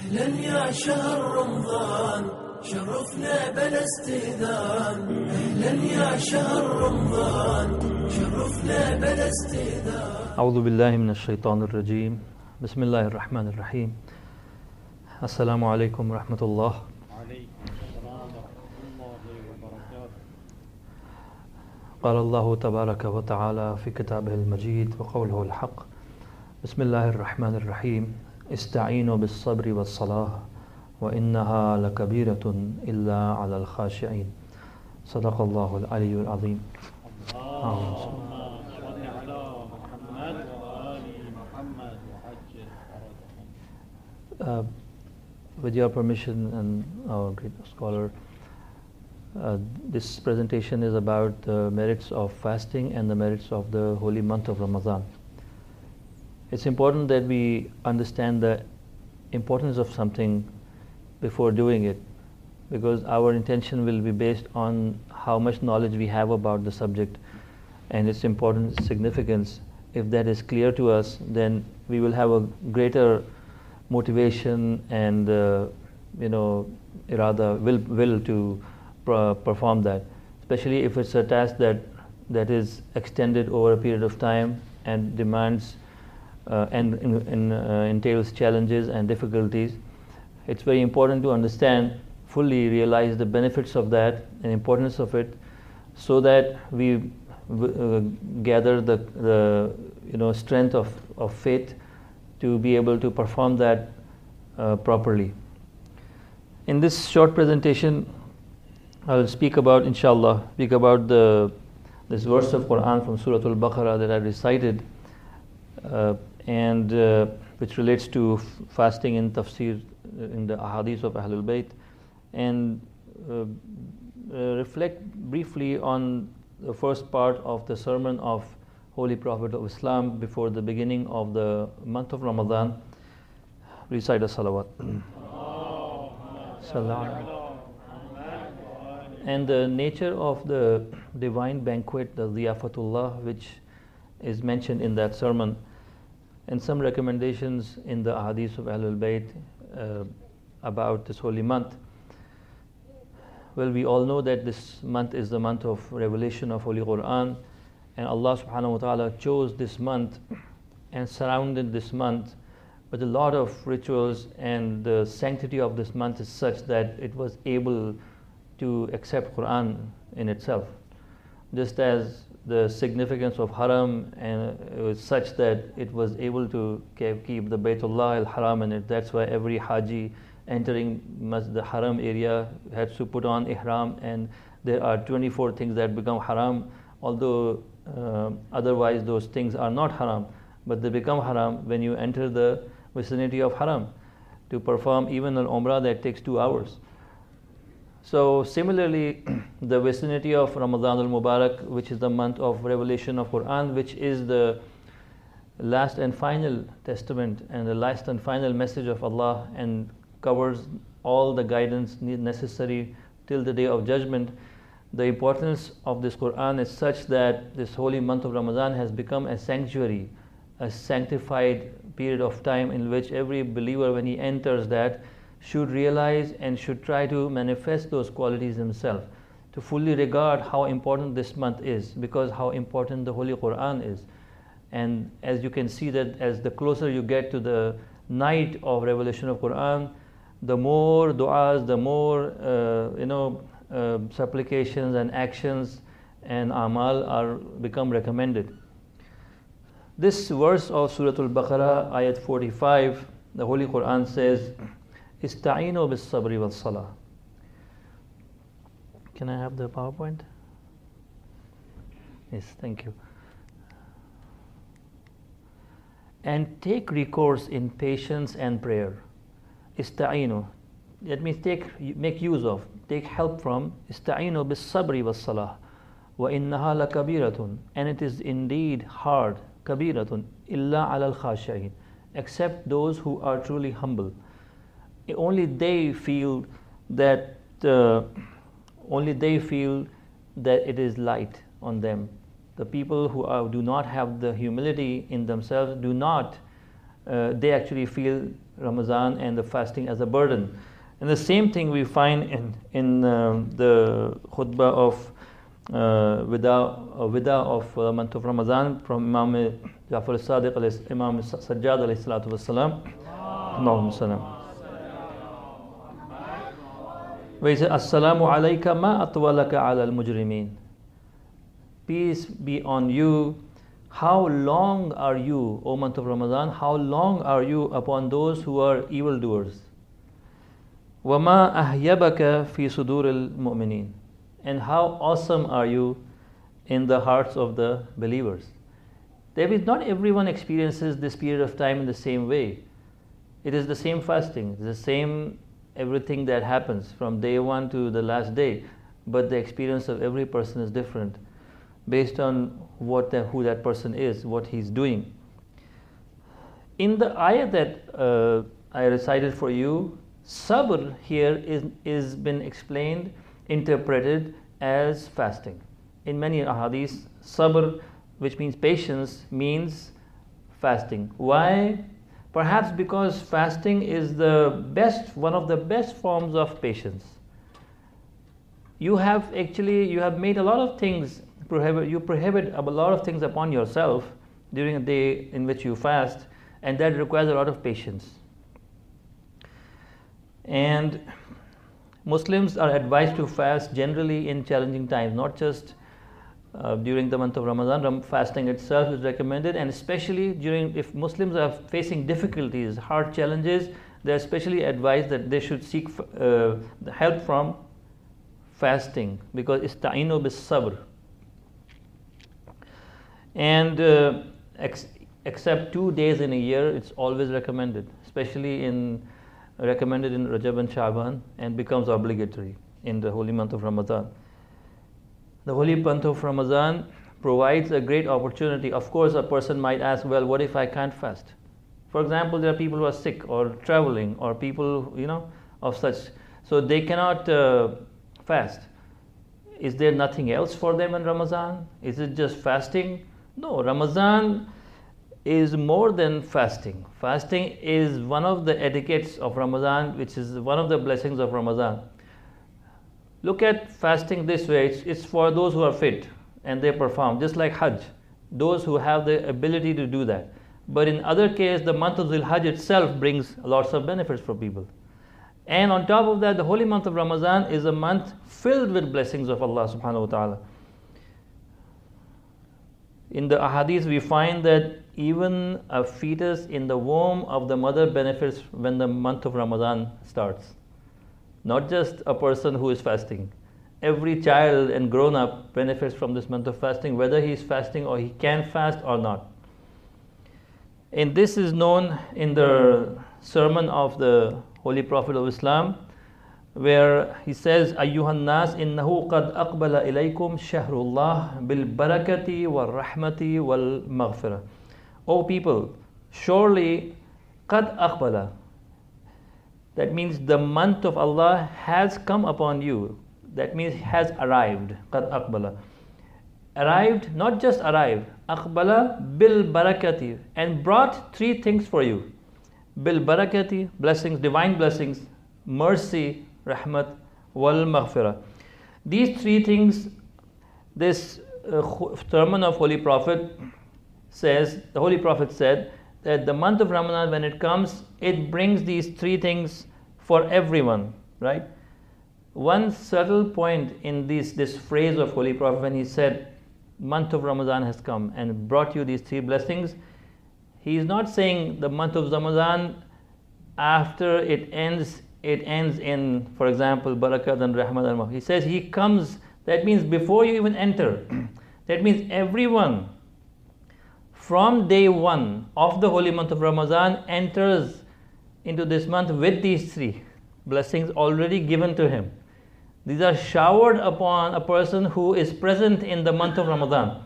أهلا يا شهر رمضان شرفنا بلا استئذان. أهلا يا شهر رمضان شرفنا بلا استئذان. أعوذ بالله من الشيطان الرجيم. بسم الله الرحمن الرحيم. السلام عليكم ورحمة الله. قال الله تبارك وتعالى في كتابه المجيد وقوله الحق. بسم الله الرحمن الرحيم. استعينوا بالصبر والصلاة وإنها لكبيرة إلا على الخاشعين. صدق الله العلي العظيم. With your permission and our great scholar, this presentation is about the merits of fasting and the merits of the holy month of Ramadan. It's important that we understand the importance of something before doing it, because our intention will be based on how much knowledge we have about the subject and its importance, significance. If that is clear to us, then we will have a greater motivation and irada, will to perform that, especially if it's a task that is extended over a period of time and demands and entails challenges and difficulties. It's very important to understand, fully realize the benefits of that and importance of it, so that we gather the strength of faith to be able to perform that properly. In this short presentation, I will speak about, inshallah, this verse of Quran from Surah Al-Baqarah that I recited, and which relates to fasting in tafsir in the ahadith of Ahlul Bayt, and reflect briefly on the first part of the sermon of Holy Prophet of Islam before the beginning of the month of Ramadan. Recite a salawat. And the nature of the divine banquet, the Ziyafatullah, which is mentioned in that sermon, and some recommendations in the ahadith of Ahlul Bayt about this holy month. Well, we all know that this month is the month of revelation of Holy Quran, and Allah subhanahu wa ta'ala chose this month and surrounded this month with a lot of rituals, and the sanctity of this month is such that it was able to accept Quran in itself. Just as the significance of Haram and it was such that it was able to keep the Baytullah al-Haram in it. That's why every Haji entering the Haram area had to put on Ihram, and there are 24 things that become Haram, although otherwise those things are not Haram, but they become Haram when you enter the vicinity of Haram to perform even an Umrah that takes 2 hours. So similarly, the vicinity of Ramadan al-Mubarak, which is the month of revelation of Quran, which is the last and final testament and the last and final message of Allah, and covers all the guidance necessary till the day of judgment. The importance of this Quran is such that this holy month of Ramadan has become a sanctuary, a sanctified period of time in which every believer, when he enters that, should realize and should try to manifest those qualities himself, to fully regard how important this month is, because how important the Holy Quran is. And as you can see that as the closer you get to the night of revelation of Quran, the more du'as, the more supplications and actions and amal are become recommended. This verse of Surah Al-Baqarah, ayat 45, the Holy Quran says, Ista'inu bis sabri wal salah. Can I have the PowerPoint? Yes, thank you. And take recourse in patience and prayer. Ista'inu. That means make use of, take help from. Ista'inu bis sabri wal salah. Wa innaha lakabiratun. And it is indeed hard. Kabiratun. Illa ala al-khashi'in. Except those who are truly humble. Only they feel that it is light on them. The people who do not have the humility in themselves they actually feel Ramadan and the fasting as a burden. And the same thing we find in the khutbah of Wida of month of Ramadan from Imam Jafar al-Sadiq, Imam Sajjad alayhi salatu wassalam. Allahumma salam. Where he said, Assalamu alayka ma atwalaka ala al-mujrimeen. Peace be on you. How long are you, O month of Ramadan, how long are you upon those who are evildoers? وَمَا أَهْيَبَكَ فِي صُدُورِ الْمُؤْمِنِينَ. And how awesome are you in the hearts of the believers. There is not everyone experiences this period of time in the same way. It is the same fasting, the same everything that happens from day one to the last day, but the experience of every person is different based on who that person is, what he's doing. In the ayah that I recited for you, sabr here is been explained, interpreted as fasting. In many ahadith, sabr, which means patience, means fasting. Why? Perhaps because fasting is one of the best forms of patience. You have made a lot of things, you prohibit a lot of things upon yourself during a day in which you fast, and that requires a lot of patience. And Muslims are advised to fast generally in challenging times, not just during the month of Ramadan. Fasting itself is recommended, and especially if Muslims are facing difficulties, hard challenges, they are especially advised that they should seek help from fasting, because ista'inu bis sabr. And except 2 days in a year, it's always recommended, especially recommended in Rajab and Sha'ban, and becomes obligatory in the holy month of Ramadan. The holy month of Ramadan provides a great opportunity. Of course, a person might ask, well, what if I can't fast? For example, there are people who are sick or traveling, or people, of such, so they cannot fast. Is there nothing else for them in Ramadan? Is it just fasting? No, Ramadan is more than fasting. Fasting is one of the etiquettes of Ramadan, which is one of the blessings of Ramadan. Look at fasting this way, it's for those who are fit and they perform, just like Hajj, those who have the ability to do that. But in other case, the month of Dhul Hajj itself brings lots of benefits for people. And on top of that, the holy month of Ramadan is a month filled with blessings of Allah subhanahu wa ta'ala. In the ahadith, we find that even a fetus in the womb of the mother benefits when the month of Ramadan starts. Not just a person who is fasting. Every child and grown-up benefits from this month of fasting, whether he is fasting or he can fast or not. And this is known in the sermon of the Holy Prophet of Islam, where he says, Ayyuhan nas innahu qad aqbala ilaykum shahrullah bil barakati wal rahmati wal maghfirah. O people, surely qad aqbala. That means the month of Allah has come upon you. That means has arrived. Qad aqbala. Arrived, not just arrived. Aqbala bil barakati, and brought 3 things for you. Bil barakati, blessings, divine blessings, mercy, rahmat, wal maghfirah. These 3 things, this sermon of Holy Prophet says, the Holy Prophet said that the month of Ramadan, when it comes, it brings these 3 things for everyone, right? One subtle point in this phrase of Holy Prophet, when he said, month of Ramadan has come and brought you these 3 blessings, he is not saying the month of Ramadan, after it ends in, for example, barakat and rahmat and maghfirah. He says he comes, that means before you even enter. That means everyone from day 1 of the holy month of Ramadan enters into this month with these 3 blessings already given to him. These are showered upon a person who is present in the month of Ramadan.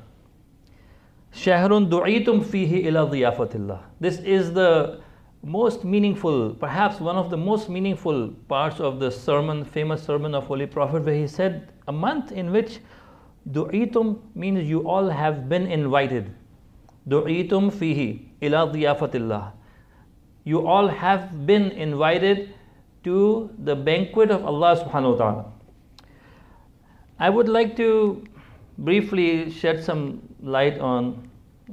Shahrun du'itum fihi ila dhiyafatillah. This is the most meaningful, perhaps one of the most meaningful parts of the sermon, famous sermon of Holy Prophet, where he said, a month in which du'itum means you all have been invited. Du'itum fihi ila dhiyafatillah. you all have been invited to the banquet of Allah subhanahu wa ta'ala. I would like to briefly shed some light on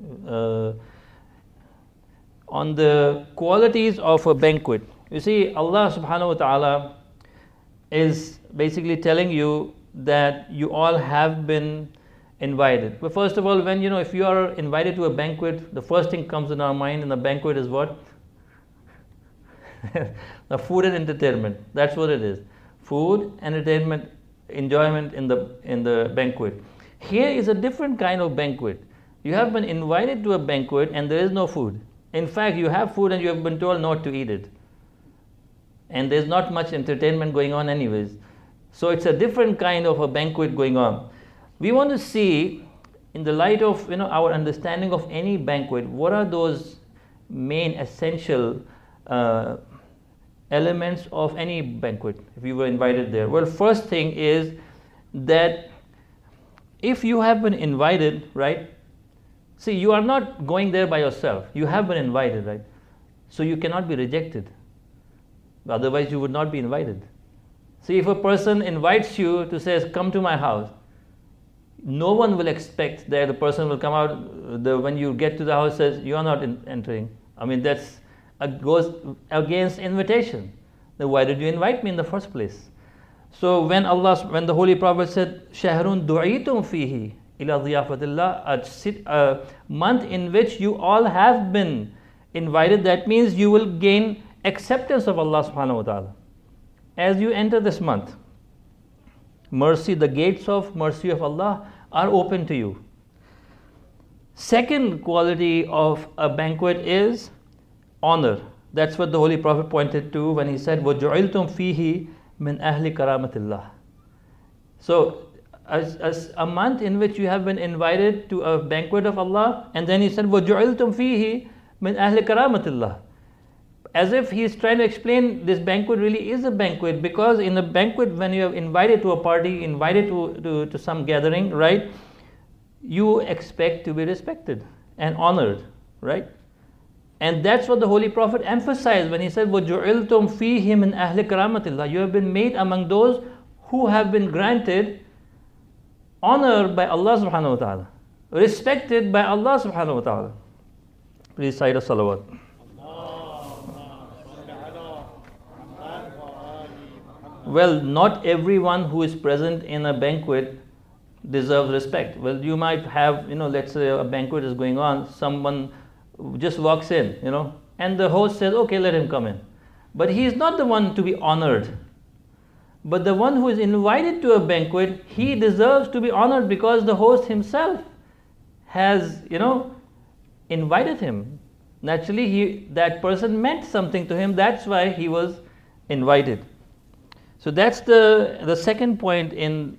the qualities of a banquet. You see, Allah subhanahu wa ta'ala is basically telling you that you all have been invited. But first of all, when if you are invited to a banquet, the first thing comes in our mind in the banquet is what? The food and entertainment. That's what it is. Food, entertainment, enjoyment in the banquet. Here is a different kind of banquet. You have been invited to a banquet and there is no food. In fact, you have food and you have been told not to eat it. And there's not much entertainment going on anyways. So it's a different kind of a banquet going on. We want to see, in the light of our understanding of any banquet, what are those main essential elements of any banquet if you were invited there. Well, first thing is that if you have been invited, right? See, you are not going there by yourself. You have been invited, right? So you cannot be rejected. Otherwise, you would not be invited. See, if a person invites you to say, come to my house, no one will expect that the person will come out when you get to the house says, you are not entering. I mean, that's goes against invitation. Then why did you invite me in the first place? So when the Holy Prophet said, Shahrun du'itum fihi ila dhiyafatillah, a month in which you all have been invited, that means you will gain acceptance of Allah subhanahu wa ta'ala. As you enter this month, mercy, the gates of mercy of Allah are open to you. Second quality of a banquet is honor. That's what the Holy Prophet pointed to when he said, وَجُعِلْتُمْ فِيهِ مِنْ أَهْلِ كَرَامَةِ اللَّهِ. So, as a month in which you have been invited to a banquet of Allah, and then he said, وَجُعِلْتُمْ فِيهِ مِنْ أَهْلِ كَرَامَةِ اللَّهِ. As if he's trying to explain this banquet really is a banquet, because in a banquet, when you are invited to a party, invited to some gathering, right, you expect to be respected and honored, right? And that's what the Holy Prophet emphasized when he said, وَجُعِلْتُمْ فِيهِ مِنْ أَهْلِ كَرَامَةِ اللَّهِ. You have been made among those who have been granted honor by Allah subhanahu wa ta'ala, respected by Allah subhanahu wa ta'ala. Please recite a salawat. Well, not everyone who is present in a banquet deserves respect. Well, you might have, let's say a banquet is going on, someone just walks in, and the host says, okay, let him come in. But he is not the one to be honored. But the one who is invited to a banquet, he deserves to be honored because the host himself has, invited him. Naturally, that person meant something to him. That's why he was invited. So that's the second point in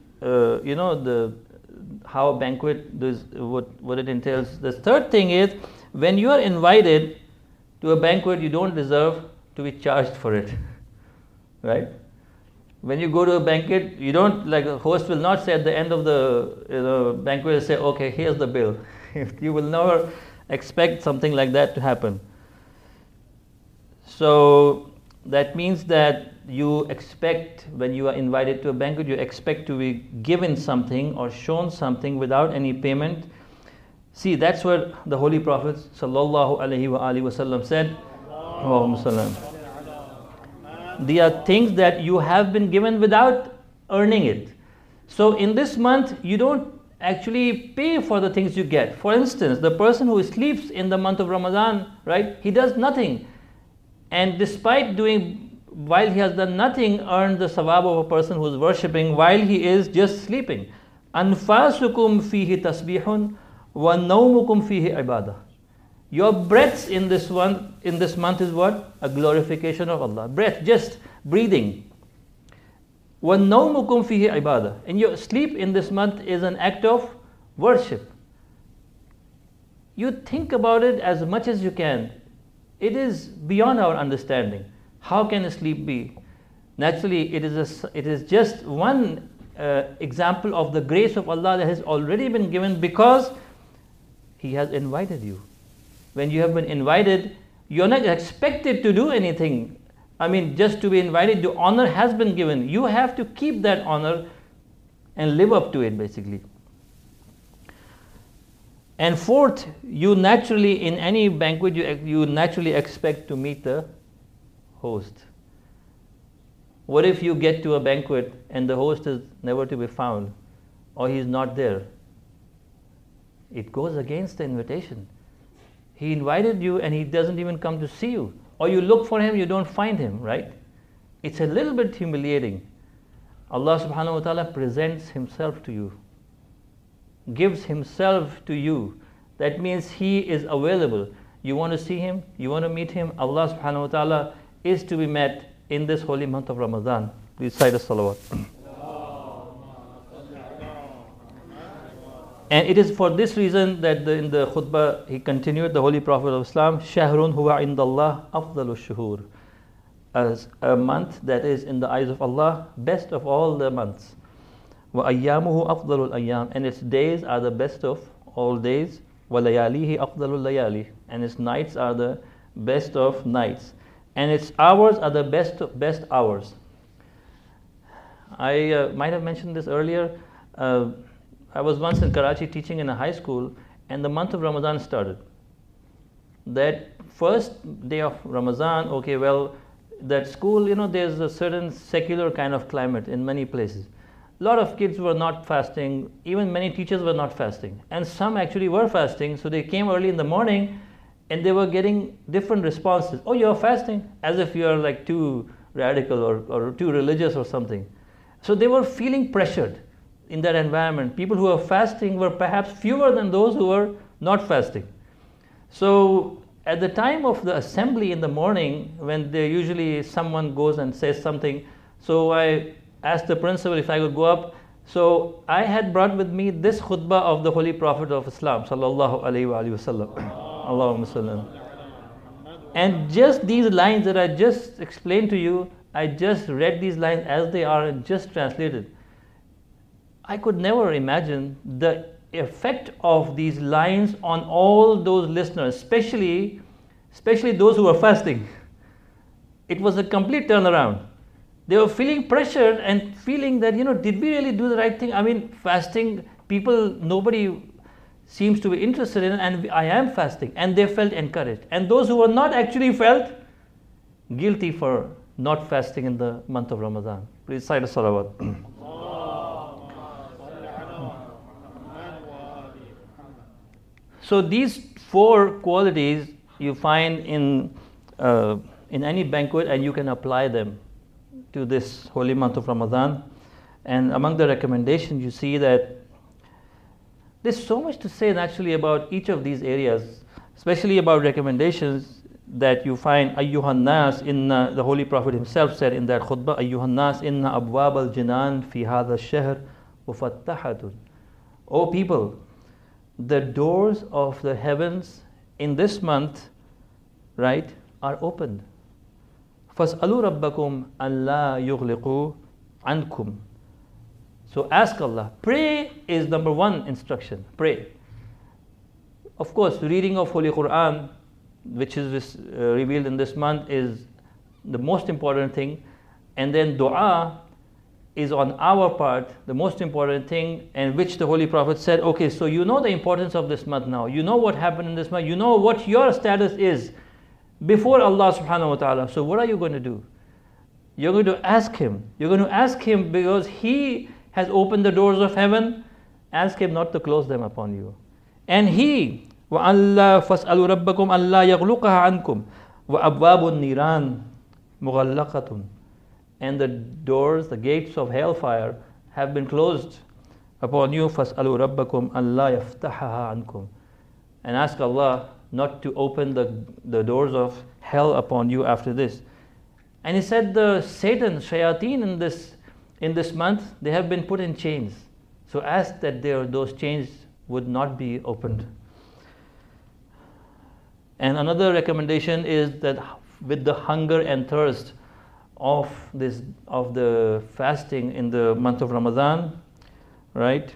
how a banquet does, what it entails. The third thing is, when you are invited to a banquet, you don't deserve to be charged for it, right? When you go to a banquet, you don't, like the host will not say at the end of the banquet, say, okay, here's the bill. You will never expect something like that to happen. So that means that you expect, when you are invited to a banquet, you expect to be given something or shown something without any payment. See, that's what the Holy Prophet sallallahu alaihi wasallam said. They are things that you have been given without earning it. So in this month, you don't actually pay for the things you get. For instance, the person who sleeps in the month of Ramadan, right, he does nothing. And despite while he has done nothing, earned the sawab of a person who is worshipping while he is just sleeping. Anfasukum fihi tasbihun wa nawmukum fihi ibadah. Your breaths in this month is what? A glorification of Allah. Breath, just breathing. Wa nawmukum fihi ibadah. And your sleep in this month is an act of worship. You think about it as much as you can. It is beyond our understanding. How can sleep be? Naturally, it is just one example of the grace of Allah that has already been given because He has invited you. When you have been invited, You're not expected to do anything. I mean, just to be invited, the honor has been given. You have to keep that honor and live up to it, basically. And fourth, you naturally, in any banquet, you naturally expect to meet the host. What if you get to a banquet and the host is never to be found, or he's not there? It goes against the invitation. He invited you and he doesn't even come to see you. Or you look for him, you don't find him, right? It's a little bit humiliating. Allah subhanahu wa ta'ala presents himself to you, gives himself to you. That means he is available. You want to see him, you want to meet him, Allah subhanahu wa ta'ala is to be met in this holy month of Ramadan. Please cite a salawat. And it is for this reason that in the khutbah he continued, the Holy Prophet of Islam, Shahrun huwa indallah afdalu shuhur, as a month that is in the eyes of Allah, best of all the months. Wa ayyamuhu afdalul ayyam, and its days are the best of all days. Wa layalihi afdalul layali, and its nights are the best of nights. And its hours are the best hours. I might have mentioned this earlier. I was once in Karachi teaching in a high school, and the month of Ramadan started. That first day of Ramadan, okay, well, that school, there's a certain secular kind of climate in many places. A lot of kids were not fasting, even many teachers were not fasting. And some actually were fasting, so they came early in the morning and they were getting different responses. Oh, you're fasting? As if you're like too radical or too religious or something. So they were feeling pressured in that environment. People who were fasting were perhaps fewer than those who were not fasting. So at the time of the assembly in the morning, when usually someone goes and says something, so I asked the principal if I could go up. So I had brought with me this khutbah of the Holy Prophet of Islam, sallallahu alaihi wasallam. Allahumma sallam. And just these lines that I just explained to you, I just read these lines as they are and just translated. I could never imagine the effect of these lines on all those listeners, especially those who were fasting. It was a complete turnaround. They were feeling pressured and feeling that, did we really do the right thing? I mean, fasting, nobody seems to be interested in it, and I am fasting. And they felt encouraged. And those who were not actually felt guilty for not fasting in the month of Ramadan. Please cite a salawat. So these four qualities you find in any banquet, and you can apply them to this holy month of Ramadan. And among the recommendations, you see that there's so much to say actually about each of these areas, especially about recommendations that you find. Ayyuhan nas, the Holy Prophet himself said in that khutbah, Ayyuhan nas inna abwab al-jinan fi hadha ash-shahr mufattahatun. O people, the doors of the heavens in this month, right, are opened. فَاسْأَلُوا رَبَّكُمْ أَلَّا يُغْلِقُوا عَنْكُمْ. So ask Allah. Pray is number one instruction. Pray. Of course, reading of Holy Quran, which is revealed in this month, is the most important thing. And then dua is on our part the most important thing, and which the Holy Prophet said, okay, so you know the importance of this month now. You know what happened in this month. You know what your status is before Allah subhanahu wa ta'ala. So what are you going to do? You're going to ask Him. You're going to ask Him because He has opened the doors of heaven. Ask Him not to close them upon you. And He, وَأَلَّا فَاسْأَلُوا رَبَّكُمْ أَلَّا يَغْلُقَهَا عَنْكُمْ وَأَبْوَابُ النِّيرَانِ مُغَلَّقَةٌ. And the doors, the gates of hellfire have been closed upon you. فَاسْأَلُوا رَبَّكُمْ أَلَّا يَفْتَحَهَا عَنْكُمْ. And ask Allah not to open the doors of hell upon you after this. And He said the Satan, shayateen in this month, they have been put in chains. So ask that those chains would not be opened. And another recommendation is that with the hunger and thirst of the fasting in the month of Ramadan, right?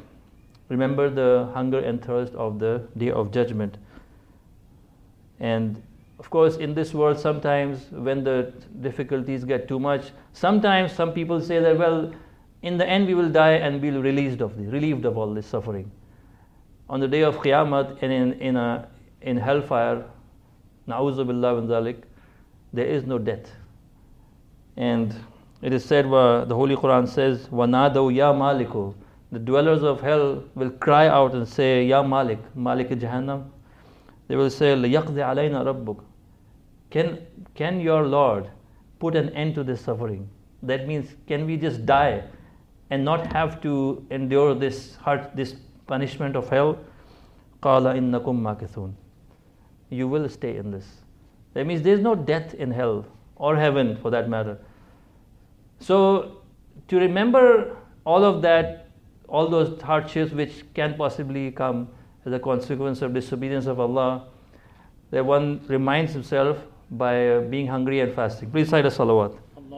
Remember the hunger and thirst of the Day of Judgment. And of course, in this world, sometimes when the difficulties get too much, sometimes some people say that, well, in the end we will die and we'll be relieved of all this suffering. On the day of Qiyamah and in hellfire, na'udzu billah min dhalik, there is no death. And it is said, the Holy Quran says, وَنَادَوْا يَا مَالِكُ, the dwellers of hell will cry out and say, Ya Malik, Malik Jahannam. They will say, لَيَقْضِ عَلَيْنَا رَبُّكَ, can your Lord put an end to this suffering? That means, can we just die and not have to endure this punishment of hell? قَالَ إِنَّكُمْ مَاكِثُونَ, you will stay in this. That means there is no death in hell or heaven for that matter. So to remember all of that, all those hardships which can possibly come as a consequence of disobedience of Allah, that one reminds himself by being hungry and fasting. Please cite a salawat.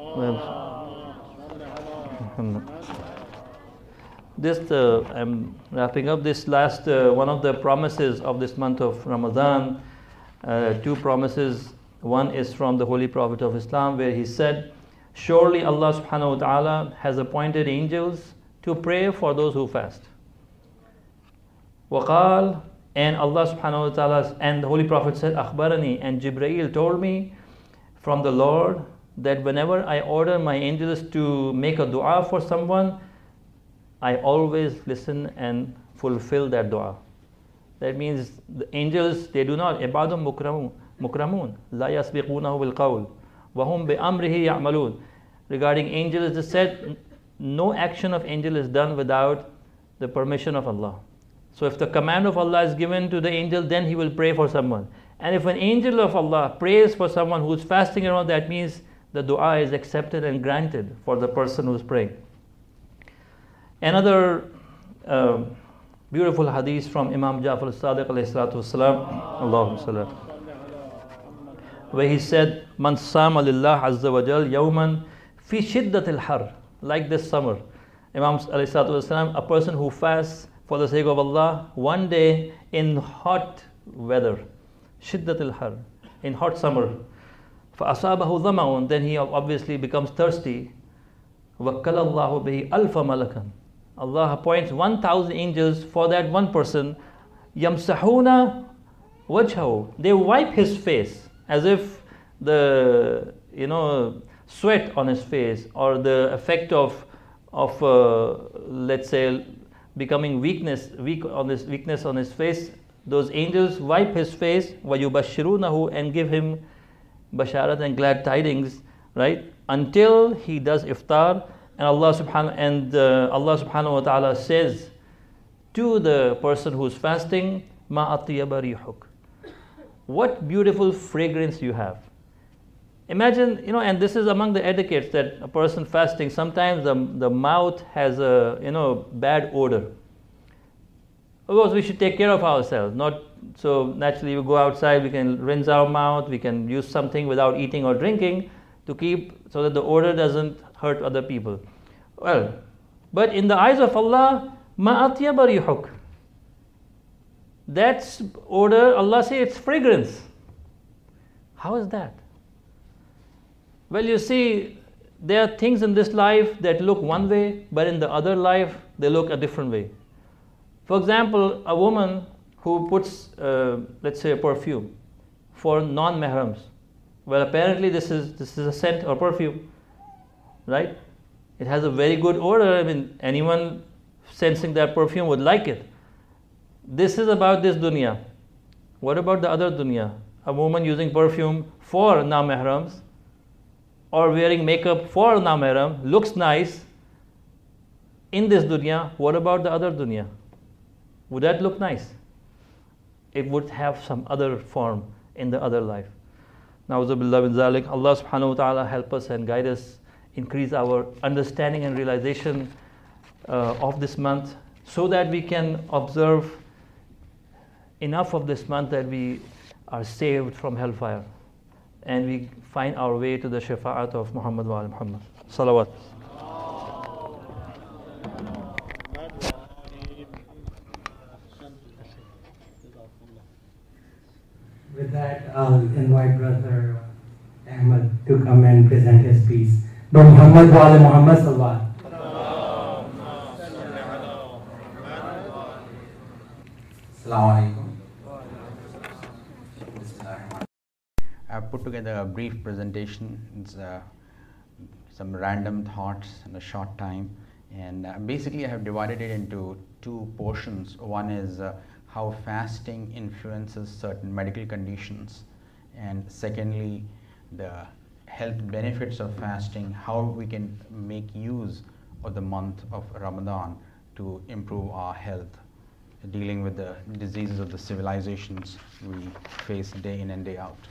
I'm wrapping up this last one of the promises of this month of Ramadan. Two promises. One is from the Holy Prophet of Islam, where he said, surely Allah subhanahu wa ta'ala has appointed angels to pray for those who fast. وَقَالَ, and Allah subhanahu wa ta'ala, and the Holy Prophet said, أخبرني, and Jibreel told me from the Lord that whenever I order my angels to make a dua for someone, I always listen and fulfill that dua. That means the angels, they do not, عِبَادٌ مُكْرَمُونَ لَا يَسْبِقُونَهُ بِالْقَوْلِ وَهُمْ بِأَمْرِهِ يَعْمَلُونَ. Regarding angels, it said, no action of angel is done without the permission of Allah. So if the command of Allah is given to the angel, then he will pray for someone. And if an angel of Allah prays for someone who is fasting around, that means the dua is accepted and granted for the person who is praying. Another beautiful hadith from Imam Ja'far al-Sadiq alayhi salatu wasalam, Allahumma salli, where he said, Man sama lillah azza wa jal yawman fi shiddatil har, like this summer. Imam alayhi salatu wasalam, a person who fasts for the sake of Allah one day in hot weather, shiddatil har, in hot summer, فَأَصَابَهُ ظَمَأٌ, then he obviously becomes thirsty. وَكَّلَ اللَّهُ بِهِ أَلْفَ مَلَكًا, Allah appoints 1,000 angels for that one person. يَمْسَحُونَ وَجْهَهُ, they wipe his face, as if the sweat on his face or the effect of let's say becoming weakness on his face, those angels wipe his face, وَيُبَشِّرُونَهُ, and give him basharat and glad tidings, right, until he does iftar. And Allah subhanahu wa ta'ala says to the person who is fasting, Ma atyaba rihuk, what beautiful fragrance you have. Imagine, and this is among the etiquettes, that a person fasting, sometimes the mouth has a bad odor. Of course, we should take care of ourselves. Not so naturally we go outside, we can rinse our mouth, we can use something without eating or drinking to keep so that the odor doesn't hurt other people. Well, but in the eyes of Allah, ma atyaba rihuk, that's odor, Allah says it's fragrance. How is that? Well, you see, there are things in this life that look one way, but in the other life, they look a different way. For example, a woman who puts, let's say, a perfume for non-mahrams. Well, apparently this is a scent or perfume, right? It has a very good odor. I mean, anyone sensing that perfume would like it. This is about this dunya. What about the other dunya? A woman using perfume for non-mahrams or wearing makeup for non-mahram looks nice in this dunya. What about the other dunya? Would that look nice? It would have some other form in the other life. Na'udzu billah min zalik. Allah subhanahu wa ta'ala help us and guide us, increase our understanding and realization of this month, so that we can observe enough of this month that we are saved from hellfire and we find our way to the shafa'at of Muhammad wa Muhammad. Salawat. With that, I'll invite Brother Ahmed to come and present his piece. Brother Muhammad wa ala Muhammad sallallahu. Assalamu alaikum. I've put together a brief presentation. It's some random thoughts in a short time, and basically I have divided it into two portions. One is how fasting influences certain medical conditions, and secondly the health benefits of fasting, how we can make use of the month of Ramadan to improve our health, dealing with the diseases of the civilizations we face day in and day out.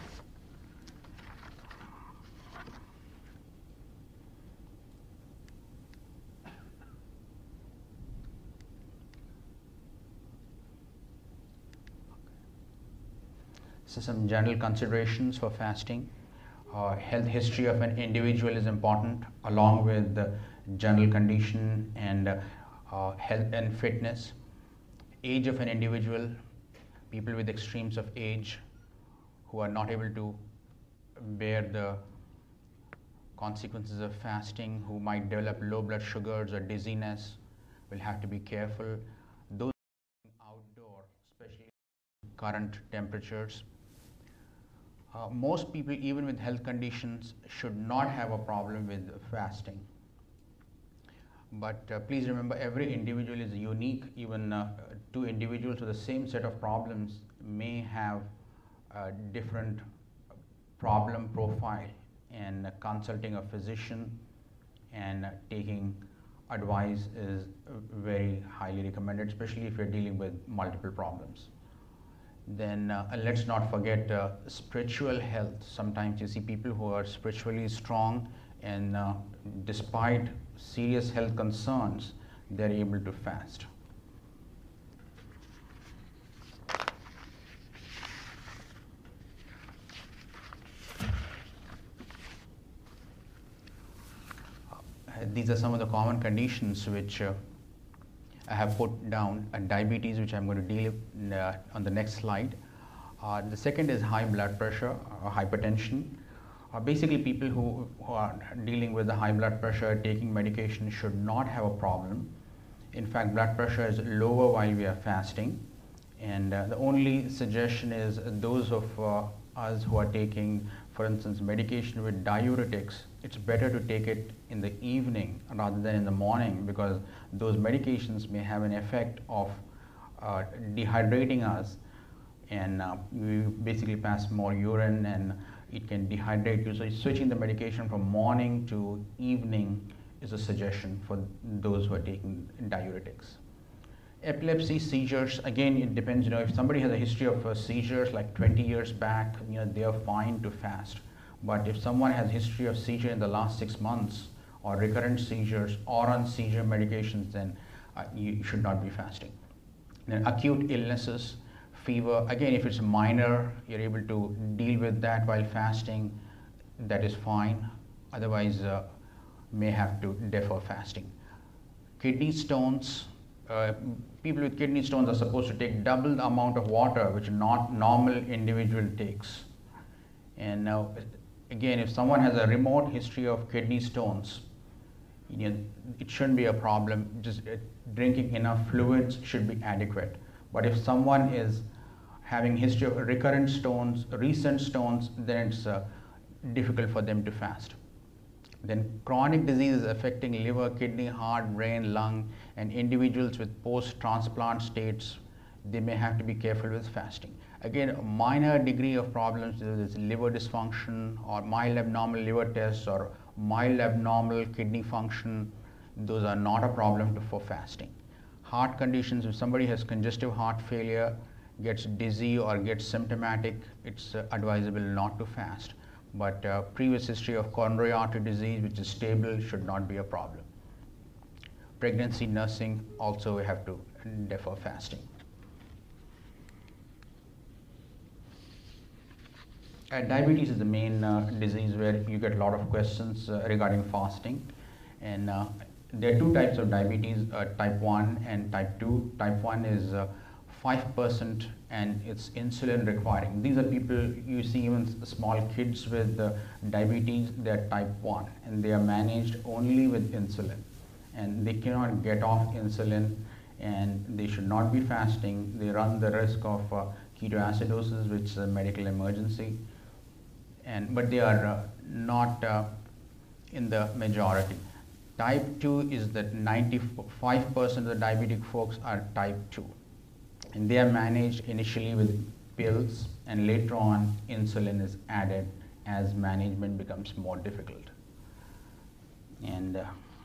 So some general considerations for fasting. Health history of an individual is important, along with the general condition and health and fitness. Age of an individual, people with extremes of age who are not able to bear the consequences of fasting, who might develop low blood sugars or dizziness, will have to be careful. Those outdoor, especially current temperatures. Most people, even with health conditions, should not have a problem with fasting. But please remember, every individual is unique. Even two individuals with the same set of problems may have a different problem profile, and consulting a physician and taking advice is very highly recommended, especially if you're dealing with multiple problems. Then let's not forget spiritual health. Sometimes you see people who are spiritually strong, and despite serious health concerns, they're able to fast. These are some of the common conditions which I have put down. Diabetes, which I'm going to deal with on the next slide. The second is high blood pressure, hypertension. Basically, people who are dealing with the high blood pressure, taking medication, should not have a problem. In fact, blood pressure is lower while we are fasting, and the only suggestion is those of us who are taking, for instance, medication with diuretics, it's better to take it in the evening rather than in the morning, because those medications may have an effect of dehydrating us, and we basically pass more urine, and it can dehydrate you. So switching the medication from morning to evening is a suggestion for those who are taking diuretics. Epilepsy, seizures, again, it depends. If somebody has a history of seizures like 20 years back, they are fine to fast. But if someone has history of seizure in the last 6 months, or recurrent seizures, or on seizure medications, then you should not be fasting. Then acute illnesses, fever, again, if it's minor, you're able to deal with that while fasting, that is fine. Otherwise, may have to defer fasting. Kidney stones, people with kidney stones are supposed to take double the amount of water which not normal individual takes. And now, again, if someone has a remote history of kidney stones, it shouldn't be a problem. Just drinking enough fluids should be adequate. But if someone is having history of recurrent stones, recent stones, then it's difficult for them to fast. Then chronic diseases affecting liver, kidney, heart, brain, lung, and individuals with post-transplant states, they may have to be careful with fasting. Again, a minor degree of problems, whether it's liver dysfunction or mild abnormal liver tests or mild abnormal kidney function, those are not a problem for fasting. Heart conditions, if somebody has congestive heart failure, gets dizzy or gets symptomatic, it's advisable not to fast. But previous history of coronary artery disease, which is stable, should not be a problem. Pregnancy, nursing, also we have to defer fasting. Diabetes is the main disease where you get a lot of questions regarding fasting. And there are two types of diabetes, type 1 and type 2. Type 1 is 5% and it's insulin requiring. These are people, you see even small kids with diabetes, they're type 1 and they are managed only with insulin and they cannot get off insulin and they should not be fasting. They run the risk of ketoacidosis, which is a medical emergency, but they are not in the majority. Type 2 is that 95% of the diabetic folks are type 2 and they are managed initially with pills and later on insulin is added as management becomes more difficult. And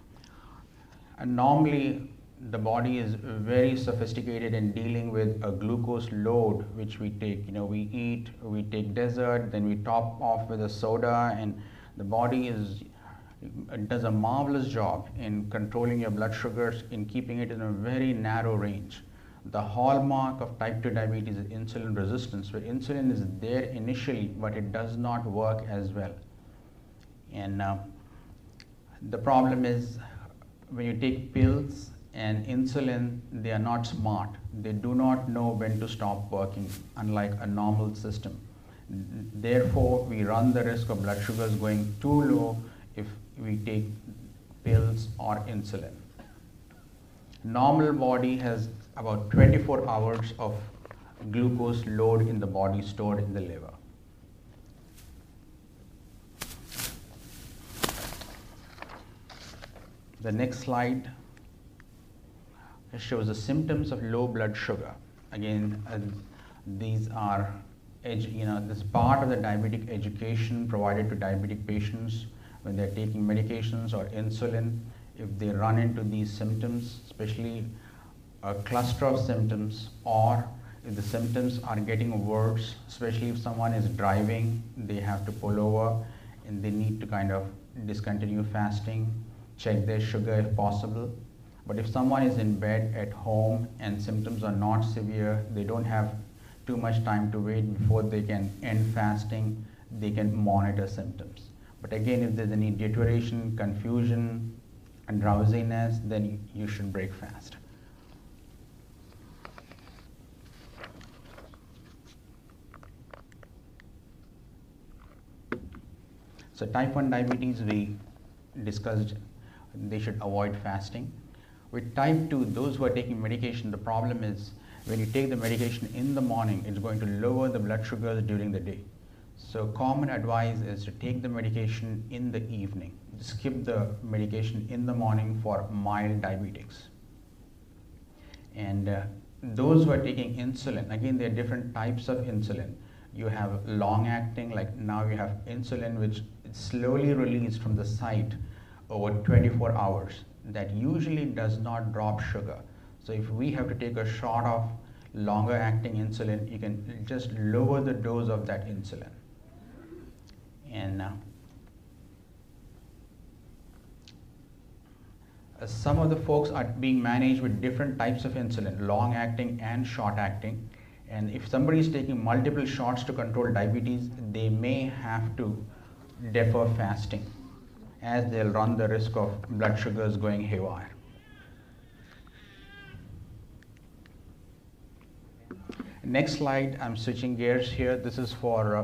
normally the body is very sophisticated in dealing with a glucose load which we take. We eat, we take dessert, then we top off with a soda, and the body does a marvelous job in controlling your blood sugars, in keeping it in a very narrow range. The hallmark of type 2 diabetes is insulin resistance, where insulin is there initially, but it does not work as well. And the problem is when you take pills and insulin, they are not smart. They do not know when to stop working, unlike a normal system. Therefore, we run the risk of blood sugars going too low if we take pills or insulin. Normal body has about 24 hours of glucose load in the body stored in the liver. The next slide shows the symptoms of low blood sugar. Again, these are, this is part of the diabetic education provided to diabetic patients when they're taking medications or insulin. If they run into these symptoms, especially a cluster of symptoms, or if the symptoms are getting worse, especially if someone is driving, they have to pull over and they need to kind of discontinue fasting, check their sugar if possible. But if someone is in bed at home and symptoms are not severe, they don't have too much time to wait before they can end fasting, they can monitor symptoms. But again, if there's any deterioration, confusion, and drowsiness, then you should break fast. So type 1 diabetes, we discussed they should avoid fasting. With type 2, those who are taking medication, the problem is when you take the medication in the morning, it's going to lower the blood sugars during the day. So common advice is to take the medication in the evening. Skip the medication in the morning for mild diabetics. And those who are taking insulin, again, there are different types of insulin. You have long acting, like now you have insulin which is slowly released from the site over 24 hours. That usually does not drop sugar. So if we have to take a shot of longer acting insulin, you can just lower the dose of that insulin. And some of the folks are being managed with different types of insulin, long acting and short acting. And if somebody is taking multiple shots to control diabetes, they may have to defer fasting, as they'll run the risk of blood sugars going haywire. Next slide, I'm switching gears here. This is for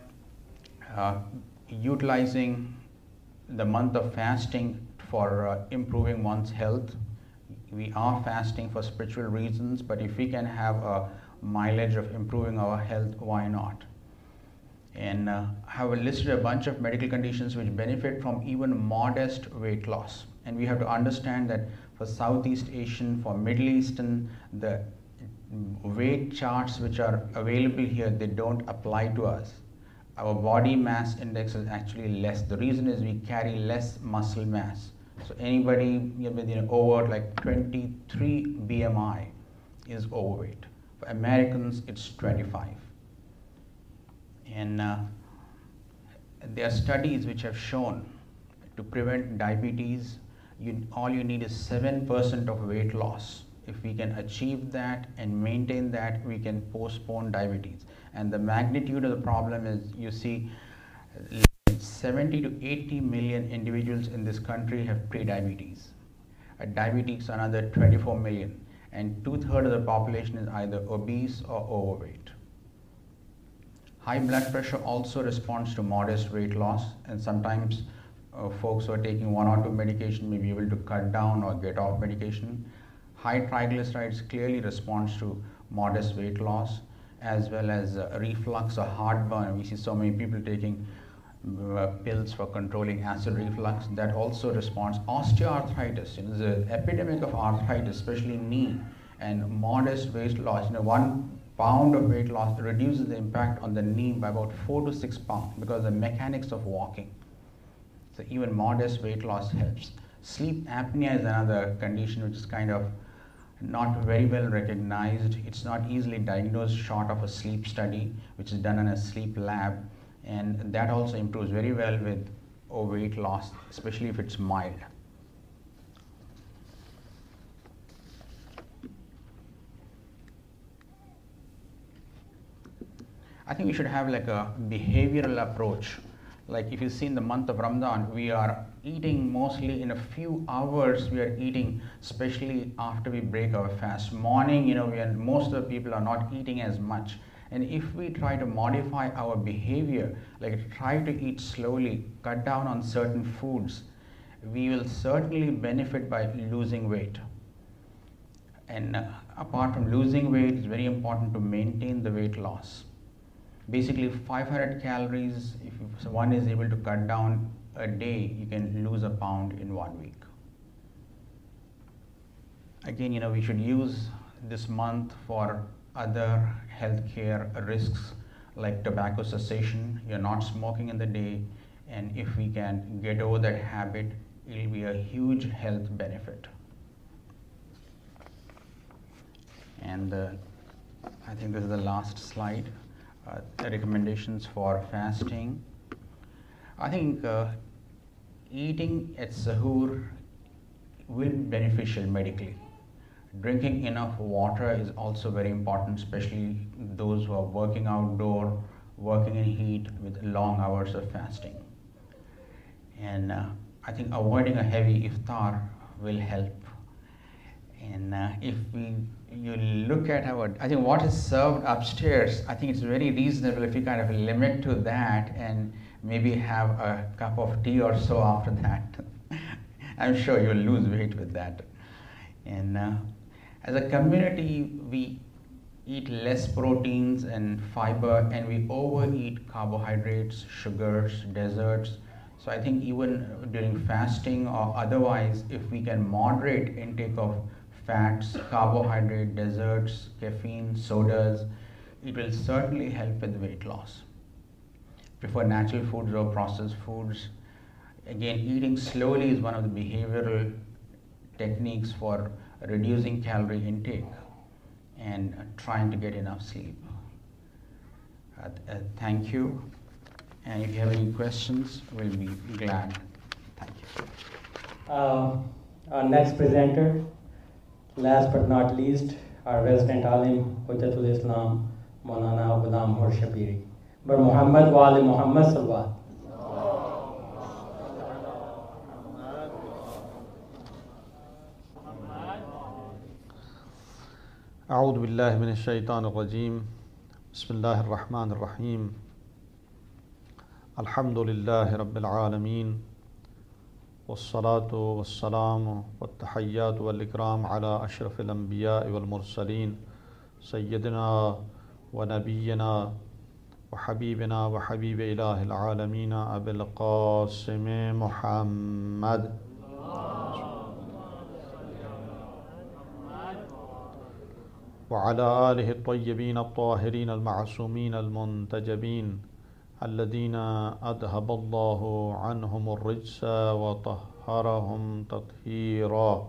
utilizing the month of fasting for improving one's health. We are fasting for spiritual reasons, but if we can have a mileage of improving our health, why not? And I have listed a bunch of medical conditions which benefit from even modest weight loss. And we have to understand that for Southeast Asian, for Middle Eastern, the weight charts which are available here, they don't apply to us. Our body mass index is actually less. The reason is we carry less muscle mass. So anybody with over like 23 BMI is overweight. For Americans, it's 25. And there are studies which have shown to prevent diabetes, all you need is 7% of weight loss. If we can achieve that and maintain that, we can postpone diabetes. And the magnitude of the problem is, you see, 70 to 80 million individuals in this country have pre-diabetes. Diabetes, another 24 million. and 2/3 of the population is either obese or overweight. High blood pressure also responds to modest weight loss, and sometimes folks who are taking 1 or 2 medication may be able to cut down or get off medication. High triglycerides clearly responds to modest weight loss, as well as reflux or heartburn. We see so many people taking pills for controlling acid reflux. That also responds. Osteoarthritis, there's an epidemic of arthritis, especially knee, and modest weight loss. 1 pound of weight loss reduces the impact on the knee by about 4 to 6 pounds because of the mechanics of walking. So even modest weight loss helps. Sleep apnea is another condition which is kind of not very well recognized. It's not easily diagnosed short of a sleep study, which is done in a sleep lab, and that also improves very well with weight loss, especially if it's mild. I think we should have like a behavioral approach. Like if you see in the month of Ramadan, we are eating mostly in a few hours. We are eating, especially after we break our fast. Morning, most of the people are not eating as much. And if we try to modify our behavior, like try to eat slowly, cut down on certain foods, we will certainly benefit by losing weight. And apart from losing weight, it's very important to maintain the weight loss. Basically 500 calories, if one is able to cut down a day, you can lose a pound in 1 week. Again, we should use this month for other healthcare risks like tobacco cessation. You're not smoking in the day, and if we can get over that habit, it will be a huge health benefit. And I think this is the last slide. The recommendations for fasting. I think eating at sahur will be beneficial medically. Drinking enough water is also very important, especially those who are working outdoor, working in heat with long hours of fasting. And I think avoiding a heavy iftar will help. And if you look at I think what is served upstairs, I think it's very reasonable if you kind of limit to that and maybe have a cup of tea or so after that. I'm sure you'll lose weight with that. And as a community, we eat less proteins and fiber, and we overeat carbohydrates, sugars, desserts. So I think even during fasting or otherwise, if we can moderate intake of fats, carbohydrate, desserts, caffeine, sodas, it will certainly help with weight loss. Prefer natural foods or processed foods. Again, eating slowly is one of the behavioral techniques for reducing calorie intake and trying to get enough sleep. Thank you. And if you have any questions, we'll be glad. Thank you. Our next presenter, last but not least, our resident alim, Hujjatul Islam, Maulana Ghulam Hur Shabiri. Bar Muhammad wa Ali Muhammad salawat. أعوذ بالله من الشيطان الرجيم بسم الله الرحمن الرحيم الحمد لله رب العالمين والصلاة والسلام والتحيات والإكرام على أشرف الأنبياء والمرسلين سيدنا ونبينا وحبيبنا وحبيب إله العالمين أبي القاسم محمد وعلى آله الطيبين الطاهرين المعصومين المنتجبين الذين أذهب الله عنهم الرجس وطهرهم تطهيرا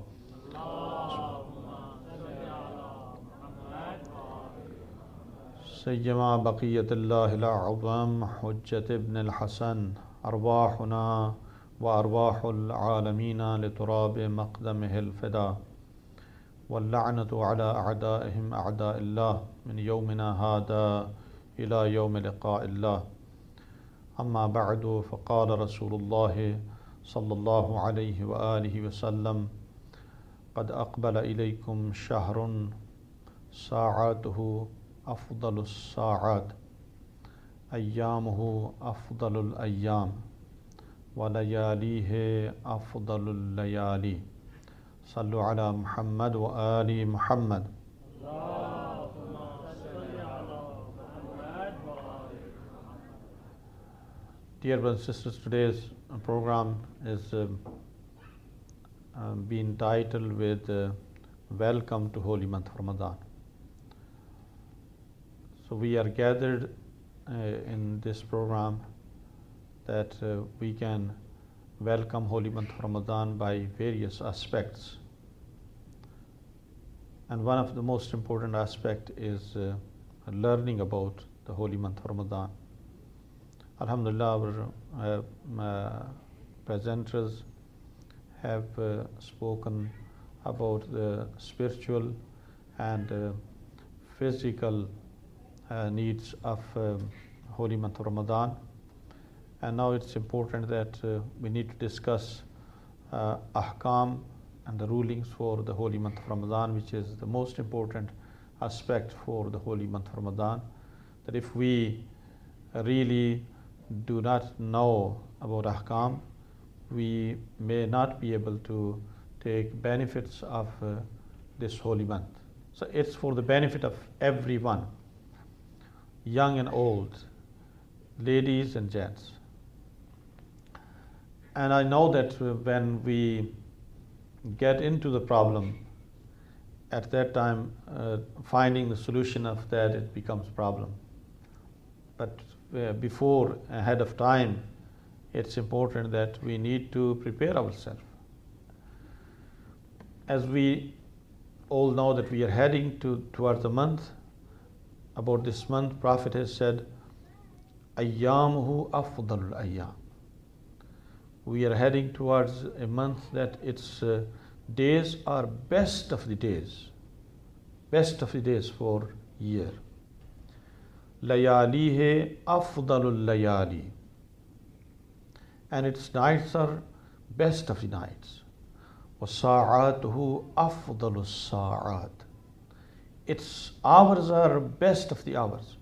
سيما بقية الله الأعظم حجة ابن الحسن أرواحنا وأرواح العالمين لتراب مقدمه الفدا واللعنة على أعدائهم أعداء الله من يومنا هذا إلى يوم لقاء الله أما بعد فقال رسول الله صلى الله عليه وآله وسلم قد أقبل إليكم شهر ساعاته أفضل الساعات أيامه أفضل الأيام ولياليه أفضل الليالي صلوا على محمد وآل محمد. Dear brothers and sisters, today's program is being titled with Welcome to Holy Month of Ramadan. So we are gathered in this program that we can welcome Holy Month of Ramadan by various aspects. And one of the most important aspect is learning about the Holy Month of Ramadan. Alhamdulillah, our presenters have spoken about the spiritual and physical needs of Holy Month of Ramadan. And now it's important that we need to discuss ahkam and the rulings for the Holy Month of Ramadan, which is the most important aspect for the Holy Month of Ramadan. That if we really do not know about ahkam, we may not be able to take benefits of this holy month. So it's for the benefit of everyone, young and old, ladies and gents. And I know that when we get into the problem, at that time finding the solution of that, it becomes a problem. But before, ahead of time, it's important that we need to prepare ourselves. As we all know that we are heading towards the month, about this month, Prophet has said, Ayyamuhu afdalul ayyam. We are heading towards a month that its days are best of the days for year. Layalihe afdalul layali, and its nights are best of the nights. Wa sa'atuhu afdalus sa'at, its hours are best of the hours.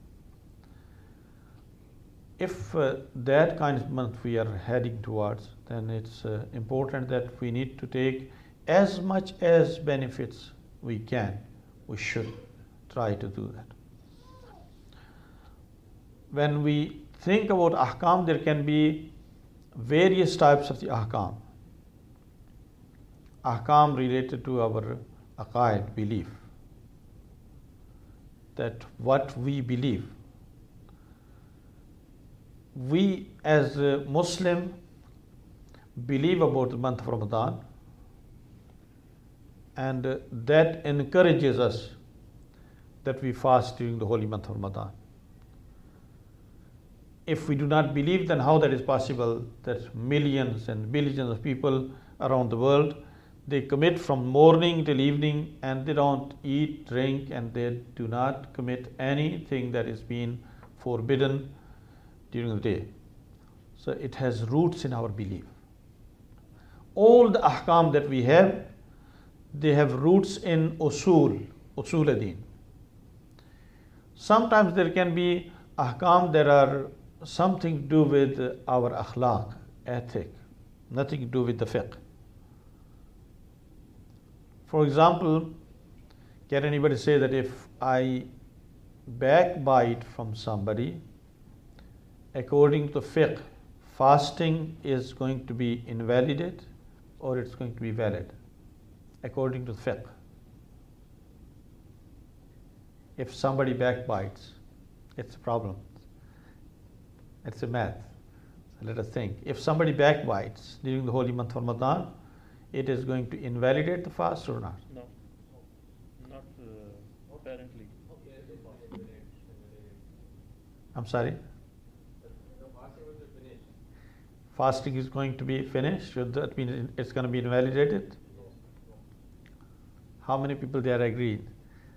If that kind of month we are heading towards, then it's important that we need to take as much as benefits we can. We should try to do that. When we think about ahkam, there can be various types of the ahkam. Ahkam related to our aqaid, belief. That what we believe. We as a Muslim believe about the month of Ramadan, and that encourages us that we fast during the holy month of Ramadan. If we do not believe, then how that is possible that millions and billions of people around the world, they commit from morning till evening and they don't eat, drink, and they do not commit anything that is being forbidden during the day. So it has roots in our belief. All the ahkam that we have, they have roots in usul ad-din. Sometimes there can be ahkam that are something to do with our akhlaq, ethic, nothing to do with the fiqh. For example, can anybody say that if I backbite from somebody, according to fiqh, fasting is going to be invalidated or it's going to be valid? According to fiqh. If somebody backbites, it's a problem. It's a math. So let us think. If somebody backbites during the holy month of Ramadan, it is going to invalidate the fast or not? No, not apparently. I'm sorry? Fasting is going to be finished? Should that mean it's going to be invalidated? How many people there agreed?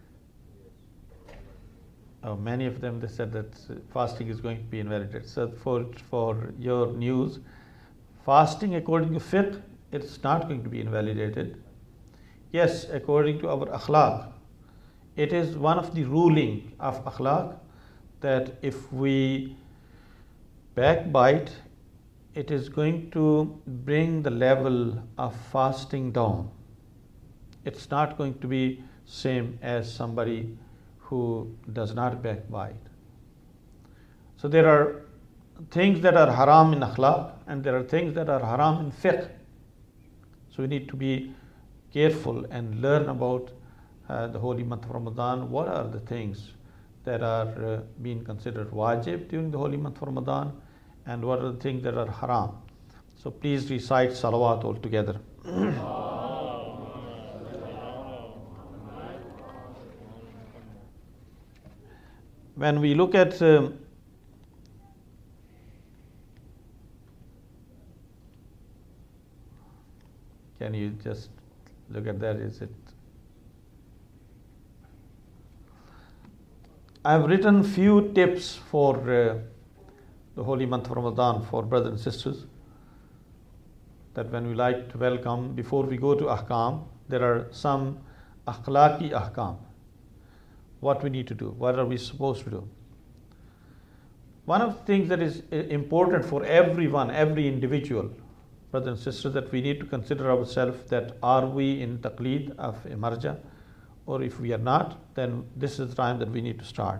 Oh, many of them, they said that fasting is going to be invalidated. So for your news, fasting according to fiqh, it's not going to be invalidated. yes, according to our akhlaq, it is one of the ruling of akhlaq that if we backbite, it is going to bring the level of fasting down. It's not going to be same as somebody who does not backbite. So there are things that are haram in akhlaq and there are things that are haram in fiqh. So we need to be careful and learn about the holy month of Ramadan. What are the things that are being considered wajib during the holy month of Ramadan, and what are the things that are haram? So please recite salawat all together. When we look at can you just look at that? Is it? I've written few tips for the holy month of Ramadan for brothers and sisters, that when we like to welcome, before we go to ahkam, there are some akhlaqi ahkam. What we need to do, what are we supposed to do? One of the things that is important for everyone, every individual, brothers and sisters, that we need to consider ourselves, that are we in taqleed of a marja, or if we are not, then this is the time that we need to start.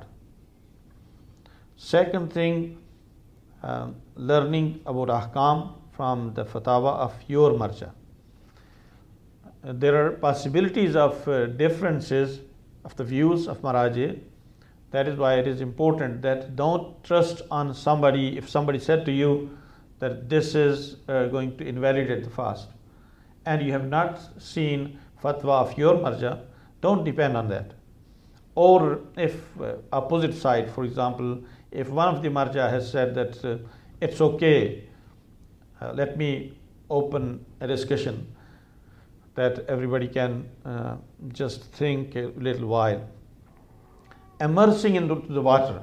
Second thing, learning about ahkam from the fatawa of your marja. There are possibilities of differences of the views of maraji. That is why it is important that don't trust on somebody. If somebody said to you that this is going to invalidate the fast, and you have not seen fatwa of your marja, don't depend on that. Or if opposite side, for example, if one of the marja has said that it's okay, let me open a discussion that everybody can just think a little while. Immersing into the water,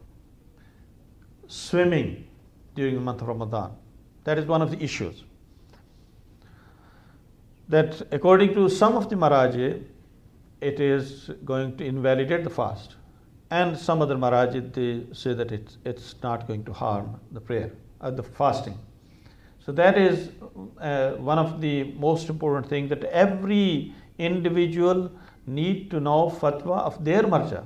swimming during the month of Ramadan, that is one of the issues. That according to some of the maraji, it is going to invalidate the fast. And some other maraji, they say that it's not going to harm the prayer, the fasting. So that is one of the most important things, that every individual need to know fatwa of their marja.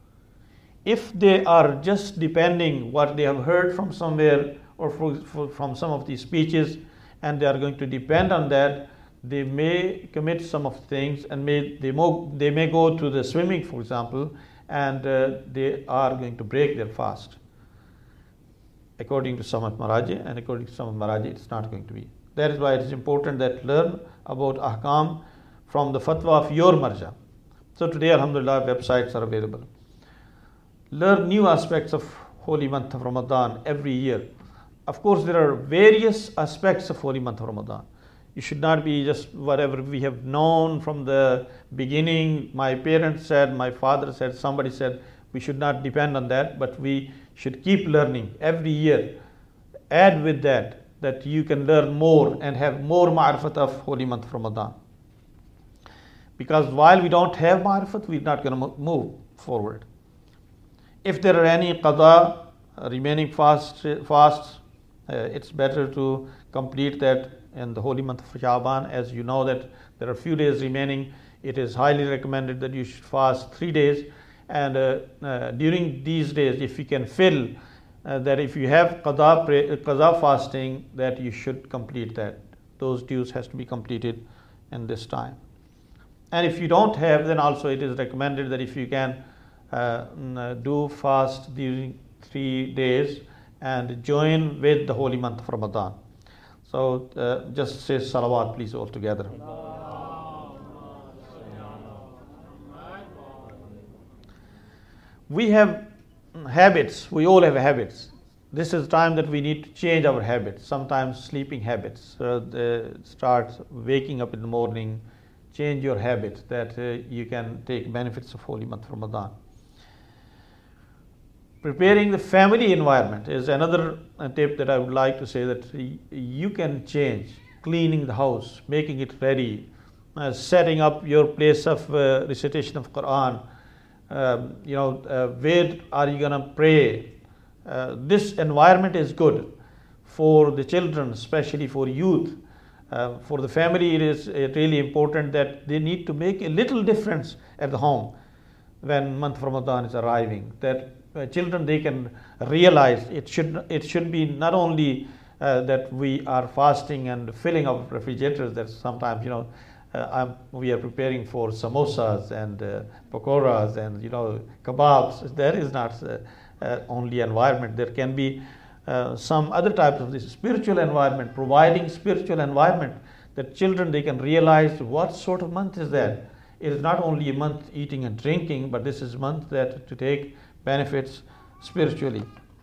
If they are just depending what they have heard from somewhere or from some of these speeches, and they are going to depend on that, they may commit some of the things, and they may go to the swimming, for example, and they are going to break their fast. According to some of Maraji, and according to some of Maraji, it's not going to be. That is why it is important that learn about ahkam from the fatwa of your marja. So today, alhamdulillah, websites are available. Learn new aspects of holy month of Ramadan every year. Of course, there are various aspects of holy month of Ramadan. You should not be just whatever we have known from the beginning. My parents said, my father said, somebody said. We should not depend on that, but we should keep learning every year. Add with that you can learn more and have more ma'rifat of holy month of Ramadan. Because while we don't have ma'rifat, we're not going to move forward. If there are any qada, remaining fasts, it's better to complete that in the holy month of Sha'ban. As you know that there are few days remaining, it is highly recommended that you should fast 3 days. And during these days, if you can fill that, if you have qada fasting, that you should complete that. Those dues has to be completed in this time. And if you don't have, then also it is recommended that if you can do fast during 3 days and join with the holy month of Ramadan. So just say salawat please all together. We have habits, we all have habits. This is time that we need to change our habits, sometimes sleeping habits. Start waking up in the morning, change your habits, that you can take benefits of holy month of Ramadan. Preparing the family environment is another tip that I would like to say, that you can change. Cleaning the house, making it ready, setting up your place of recitation of Quran. Where are you going to pray? This environment is good for the children, especially for youth. For the family, it is really important that they need to make a little difference at the home when month of Ramadan is arriving. That children, they can realize it should be not only that we are fasting and filling up refrigerators. That sometimes we are preparing for samosas and pakoras and kebabs. That is not only environment. There can be some other types of this spiritual environment, providing spiritual environment that children, they can realize what sort of month is that. It is not only a month eating and drinking, but this is a month that to take benefits spiritually.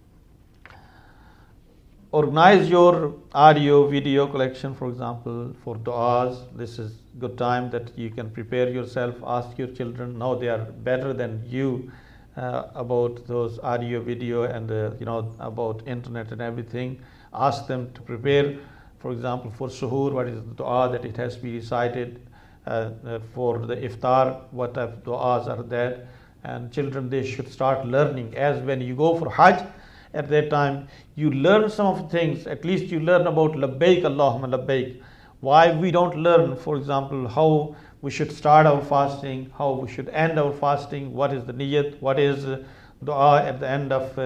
Organize your audio video collection, for example, for du'as. This is good time that you can prepare yourself, ask your children. Now they are better than you about those audio video and about internet and everything. Ask them to prepare, for example, for suhoor, what is the du'a that it has to be recited, for the iftar, what type of du'as are there. And children, they should start learning. As when you go for Hajj, at that time you learn some of the things. At least you learn about labbaik Allahumma labbaik. Why we don't learn, for example, how we should start our fasting, how we should end our fasting, what is the niyat, what is dua at the end of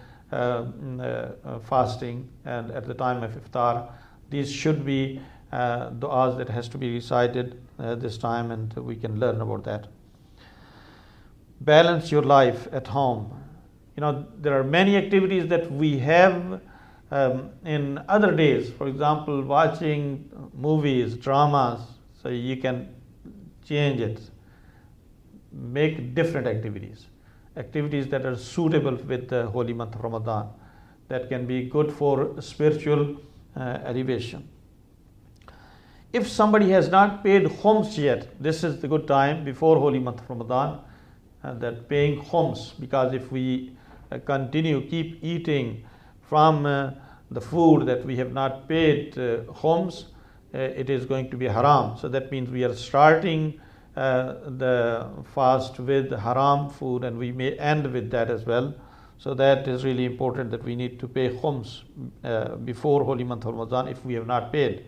fasting and at the time of iftar. These should be du'as that has to be recited this time, and we can learn about that. Balance your life at home. There are many activities that we have in other days. For example, watching movies, dramas. So you can change it. Make different activities that are suitable with the holy month of Ramadan, that can be good for spiritual elevation. If somebody has not paid khums yet, this is the good time before holy month of Ramadan, that paying khums, because if we keep eating from the food that we have not paid khums, it is going to be haram. So that means we are starting the fast with haram food, and we may end with that as well. So that is really important, that we need to pay khums before holy month of Ramadan if we have not paid.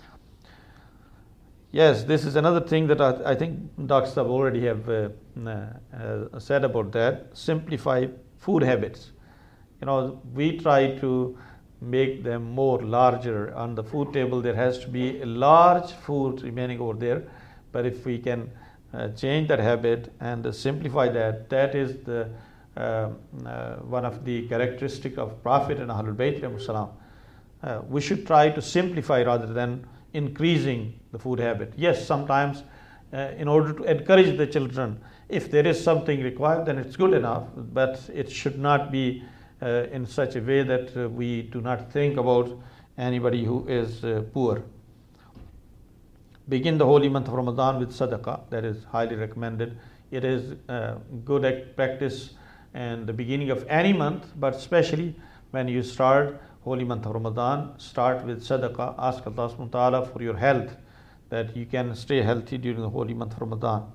Yes, this is another thing that I think Dr. Sahab already have said about that. Simplify food habits. We try to make them more larger. On the food table, there has to be a large food remaining over there. But if we can change that habit and simplify that, that is the one of the characteristic of Prophet and Ahlul Bayt. We should try to simplify rather than increasing the food habit. Yes, sometimes in order to encourage the children, if there is something required, then it's good enough, but it should not be in such a way that we do not think about anybody who is poor. Begin the holy month of Ramadan with sadaqah. That is highly recommended. It is good practice and the beginning of any month, but especially when you start holy month of Ramadan, start with sadaqah. Ask Allah subhanahu wa ta'ala for your health, that you can stay healthy during the holy month of Ramadan.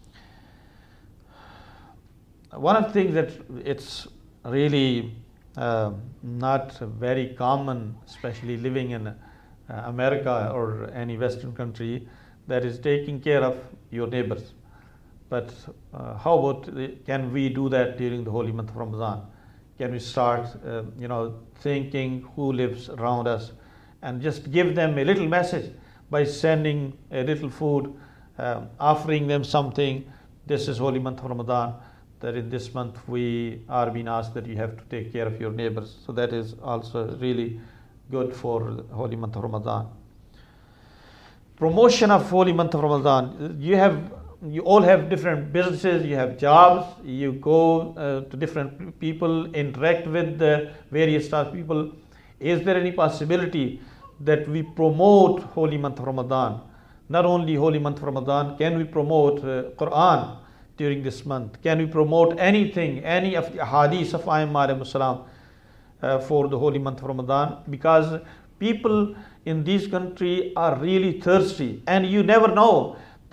One of the things that it's really not very common, especially living in America or any Western country, that is taking care of your neighbors. But how about, can we do that during the holy month of Ramadan? Can we start, thinking who lives around us and just give them a little message by sending a little food, offering them something. This is holy month of Ramadan, that in this month we are being asked that you have to take care of your neighbors. So that is also really good for the holy month of Ramadan. Promotion of holy month of Ramadan. You all have different businesses, you have jobs, you go to different people, interact with the various types of people. Is there any possibility that we promote holy month of Ramadan? Not only holy month of Ramadan, can we promote Quran during this month? Can we promote anything, any of the hadith of A'immah alayhimus salam for the holy month of Ramadan? Because people in this country are really thirsty, and you never know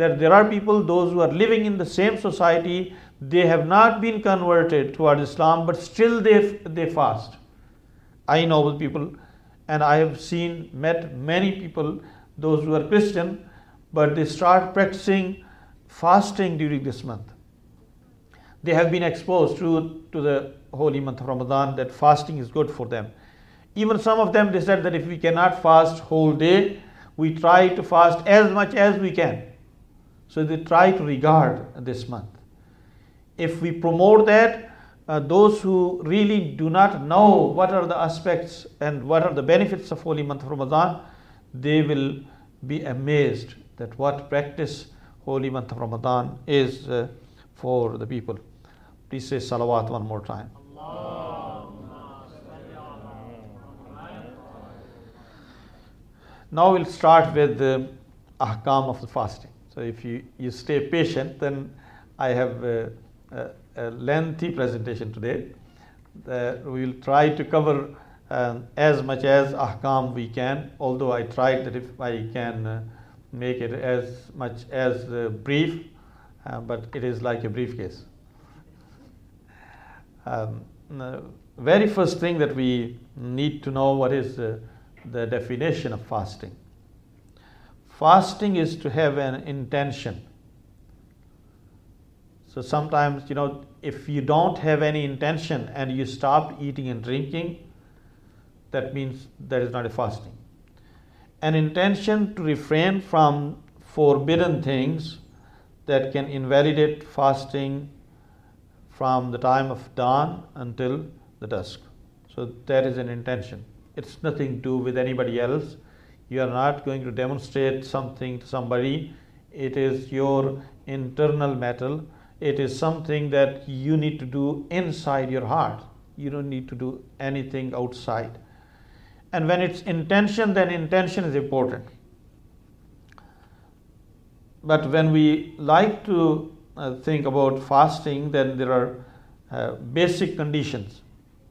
that there are people, those who are living in the same society, they have not been converted towards Islam, but still they fast. I know people, and I have met many people, those who are Christian, but they start practicing fasting during this month. They have been exposed to the holy month of Ramadan, that fasting is good for them. Even some of them, they said that if we cannot fast whole day, we try to fast as much as we can. So they try to regard this month. If we promote that, those who really do not know what are the aspects and what are the benefits of holy month of Ramadan, they will be amazed that what practice holy month of Ramadan is for the people. Please say salawat one more time. Now we'll start with the ahkam of the fasting. So if you stay patient, then I have a lengthy presentation today. We will try to cover as much as ahkam we can, although I tried that if I can make it as much as brief, but it is like a briefcase. Very first thing that we need to know, what is the definition of fasting. Fasting is to have an intention. So sometimes, if you don't have any intention and you stop eating and drinking, that means that is not a fasting. An intention to refrain from forbidden things that can invalidate fasting from the time of dawn until the dusk. So that is an intention. It's nothing to do with anybody else. You are not going to demonstrate something to somebody. It is your internal matter. It is something that you need to do inside your heart. You don't need to do anything outside. And when it's intention, then intention is important. But when we like to think about fasting, then there are basic conditions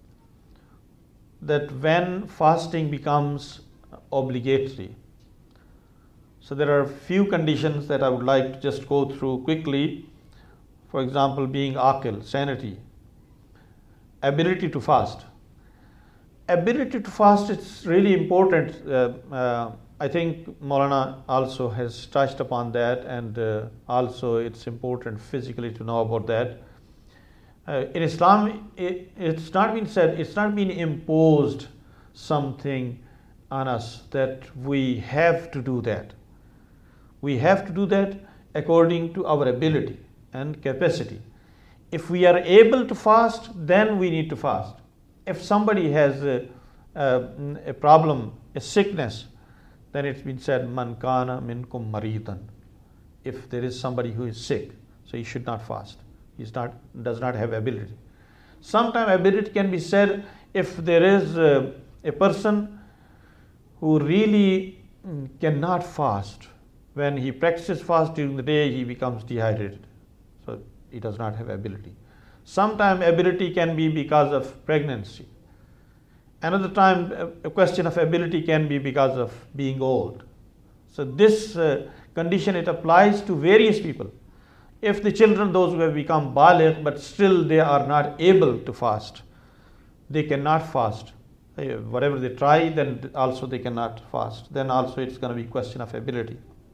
that when fasting becomes obligatory. So there are a few conditions that I would like to just go through quickly. For example, being aqil, sanity, ability to fast. Ability to fast is really important. I think Maulana also has touched upon that, and also it's important physically to know about that. In Islam, it's not been said, it's not been imposed something on us that we have to do that. We have to do that according to our ability and capacity. If we are able to fast, then we need to fast. If somebody has a problem, a sickness, then it's been said, man kana minkum maridan. If there is somebody who is sick, so he should not fast. He does not have ability. Sometimes ability can be said if there is a person who really cannot fast. When he practices fast during the day, he becomes dehydrated. So he does not have ability. Sometimes ability can be because of pregnancy. Another time, a question of ability can be because of being old. So this condition, it applies to various people. If the children, those who have become baligh, but still they are not able to fast, they cannot fast. Whatever they try, then also they cannot fast. Then also it's going to be a question of ability.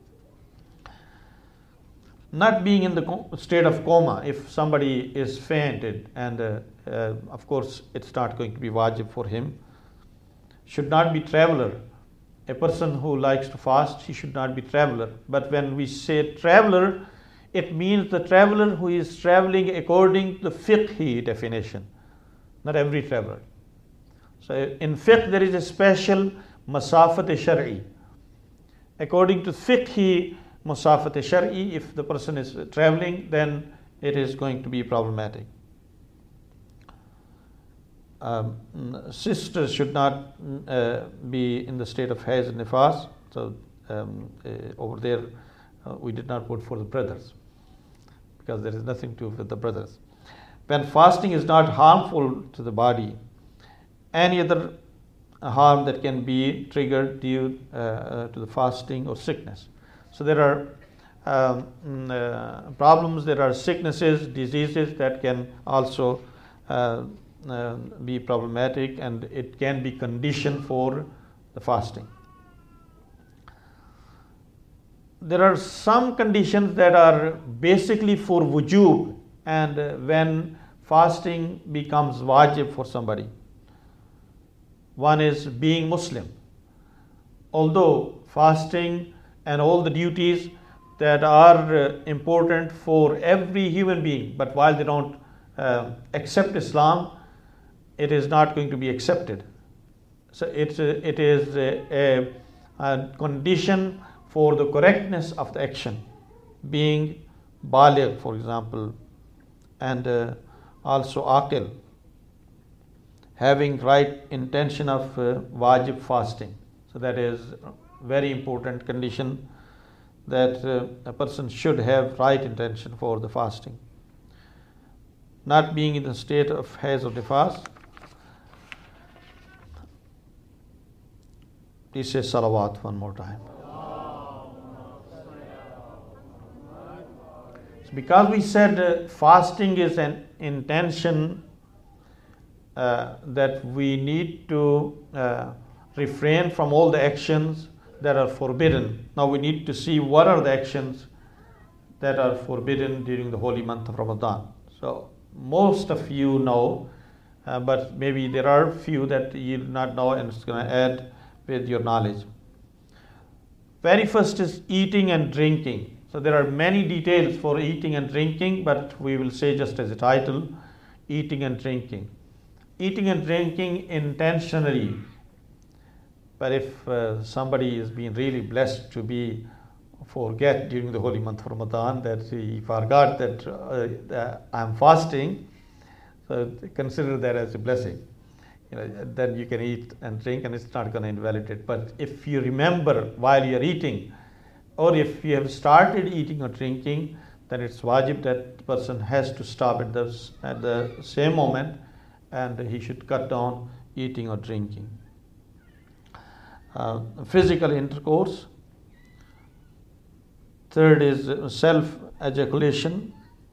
Not being in the state of coma, if somebody is fainted, and of course it's not going to be wajib for him. Should not be traveler. A person who likes to fast, he should not be traveler. But when we say traveler, it means the traveler who is traveling according to the fiqhi definition, not every traveler. So in fiqh there is a special masafat shar'i. According to fiqhi masafat shar'i, if the person is traveling, then it is going to be problematic. Sisters should not be in the state of hayz and nifas. So over there we did not put for the brothers, because there is nothing to do with the brothers. When fasting is not harmful to the body, any other harm that can be triggered due to the fasting or sickness. So there problems, there are sicknesses, diseases that can also be problematic, and it can be condition for the fasting. There are some conditions that are basically for wujub, and when fasting becomes wajib for somebody. One is being Muslim. Although fasting and all the duties that are important for every human being, but while they don't accept Islam, it is not going to be accepted. So it is a condition for the correctness of the action, being baligh, for example, and also aqil, having right intention of wajib fasting. So that is very important condition, that a person should have right intention for the fasting. Not being in the state of hays or nifas. Please say salawat one more time. So because we said fasting is an intention that we need to refrain from all the actions that are forbidden. Now we need to see what are the actions that are forbidden during the holy month of Ramadan. So most of you know, but maybe there are few that you do not know, and it's going to add with your knowledge. Very first is eating and drinking. So there are many details for eating and drinking, but we will say just as a title, eating and drinking. Eating and drinking intentionally. But if somebody is being really blessed to forget during the holy month of Ramadan that he forgot that I'm fasting, so consider that as a blessing. Then you can eat and drink, and it's not going to invalidate. But if you remember while you're eating, or if you have started eating or drinking, then it's wajib that the person has to stop at the same moment, and he should cut down eating or drinking. Physical intercourse. Third is self-ejaculation.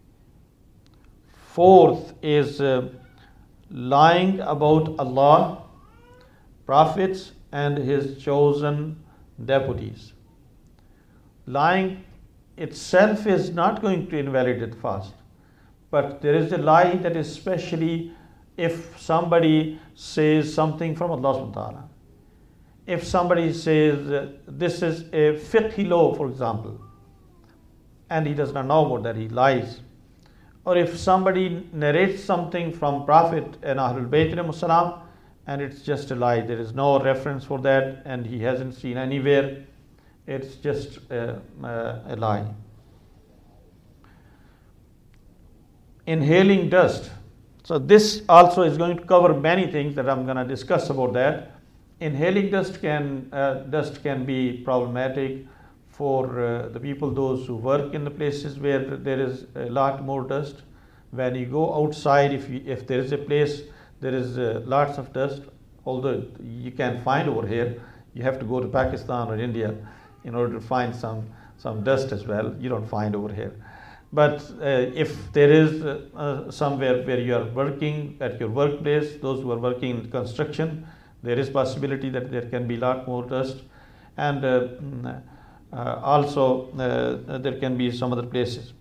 Fourth is lying about Allah, prophets, and His chosen deputies. Lying itself is not going to invalidate fast, but there is a lie that is especially if somebody says something from Allah subhanahu wa ta'ala. If somebody says this is a fiqh law, for example, and he does not know about that, he lies. Or if somebody narrates something from Prophet and Ahlul Bayt and it's just a lie, there is no reference for that, and he hasn't seen anywhere, it's just a lie. Inhaling dust. So this also is going to cover many things that I'm going to discuss about that. Inhaling dust can be problematic for the people, those who work in the places where there is a lot more dust. When you go outside, if there is a place there is lots of dust, although you can find over here, you have to go to Pakistan or India in order to find some dust as well. You don't find over here. But if there is somewhere where you are working at your workplace, those who are working in construction, there is possibility that there can be a lot more dust, and also there can be some other places.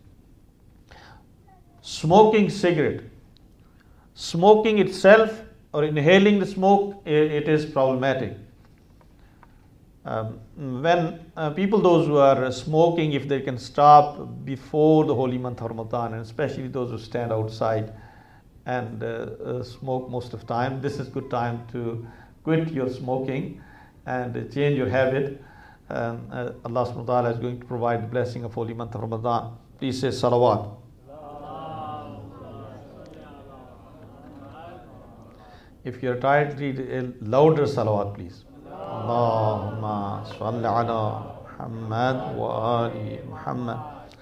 Smoking cigarette. Smoking itself or inhaling the smoke, it is problematic. When people, those who are smoking, if they can stop before the holy month of Ramadan, and especially those who stand outside and smoke most of the time, this is good time to quit your smoking and change your habit. Allah subhanahu wa ta'ala is going to provide the blessing of holy month of Ramadan. Please say salawat. If you are tired, read a louder salawat, please. Allahumma salli ala Muhammad wa ali Muhammad.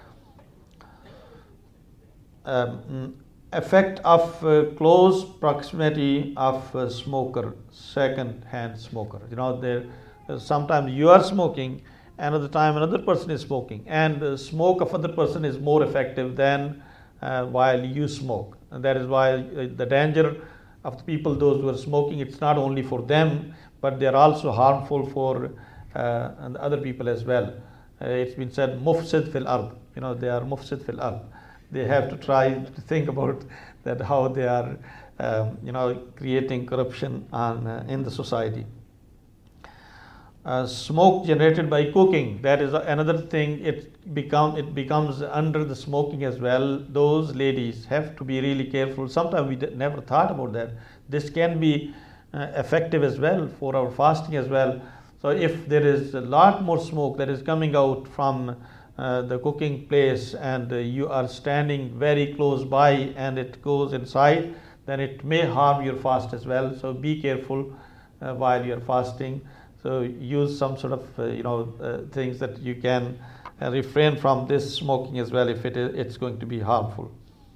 Effect of close proximity of a smoker, second hand smoker. There sometimes you are smoking another time another person is smoking, and the smoke of other person is more effective than while you smoke. And that is why the danger of the people, those who are smoking, it's not only for them, but they are also harmful for and other people as well. It's been said, mufsid fil ard, they are mufsid fil ard. They have to try to think about that, how they are creating corruption in the society. Smoke generated by cooking, that is another thing. It becomes under the smoking as well. Those ladies have to be really careful. Sometimes we never thought about that. This can be effective as well for our fasting as well. So if there is a lot more smoke that is coming out from the cooking place, and you are standing very close by and it goes inside, then it may harm your fast as well. So be careful while you are fasting. So use some sort of things that you can refrain from this smoking as well, if it's going to be harmful.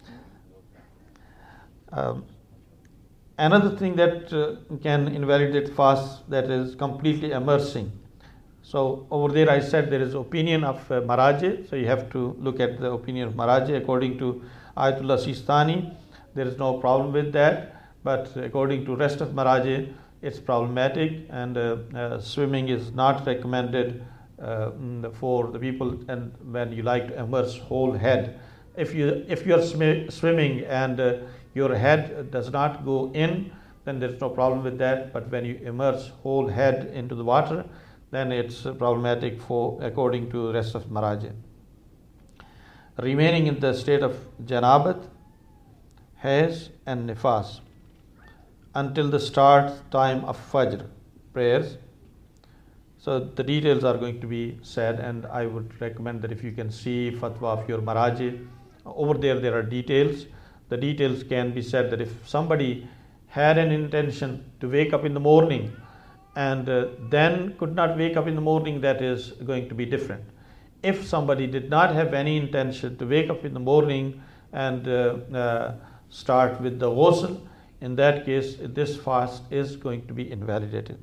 Another thing that can invalidate fast, that is completely immersing. So over there I said there is opinion of Maraji, so you have to look at the opinion of Maraji. According to Ayatollah Sistani, there is no problem with that, but according to rest of Maraji, it's problematic, and swimming is not recommended for the people, and when you like to immerse whole head. If you are swimming and your head does not go in, then there's no problem with that. But when you immerse whole head into the water, then it's problematic according to the rest of Maraji. Remaining in the state of janabat, haiz and nifas until the start time of Fajr prayers. So the details are going to be said, and I would recommend that if you can see fatwa of your Maraji, over there are details. The details can be said that if somebody had an intention to wake up in the morning and then could not wake up in the morning, that is going to be different. If somebody did not have any intention to wake up in the morning and start with the ghusl, in that case this fast is going to be invalidated.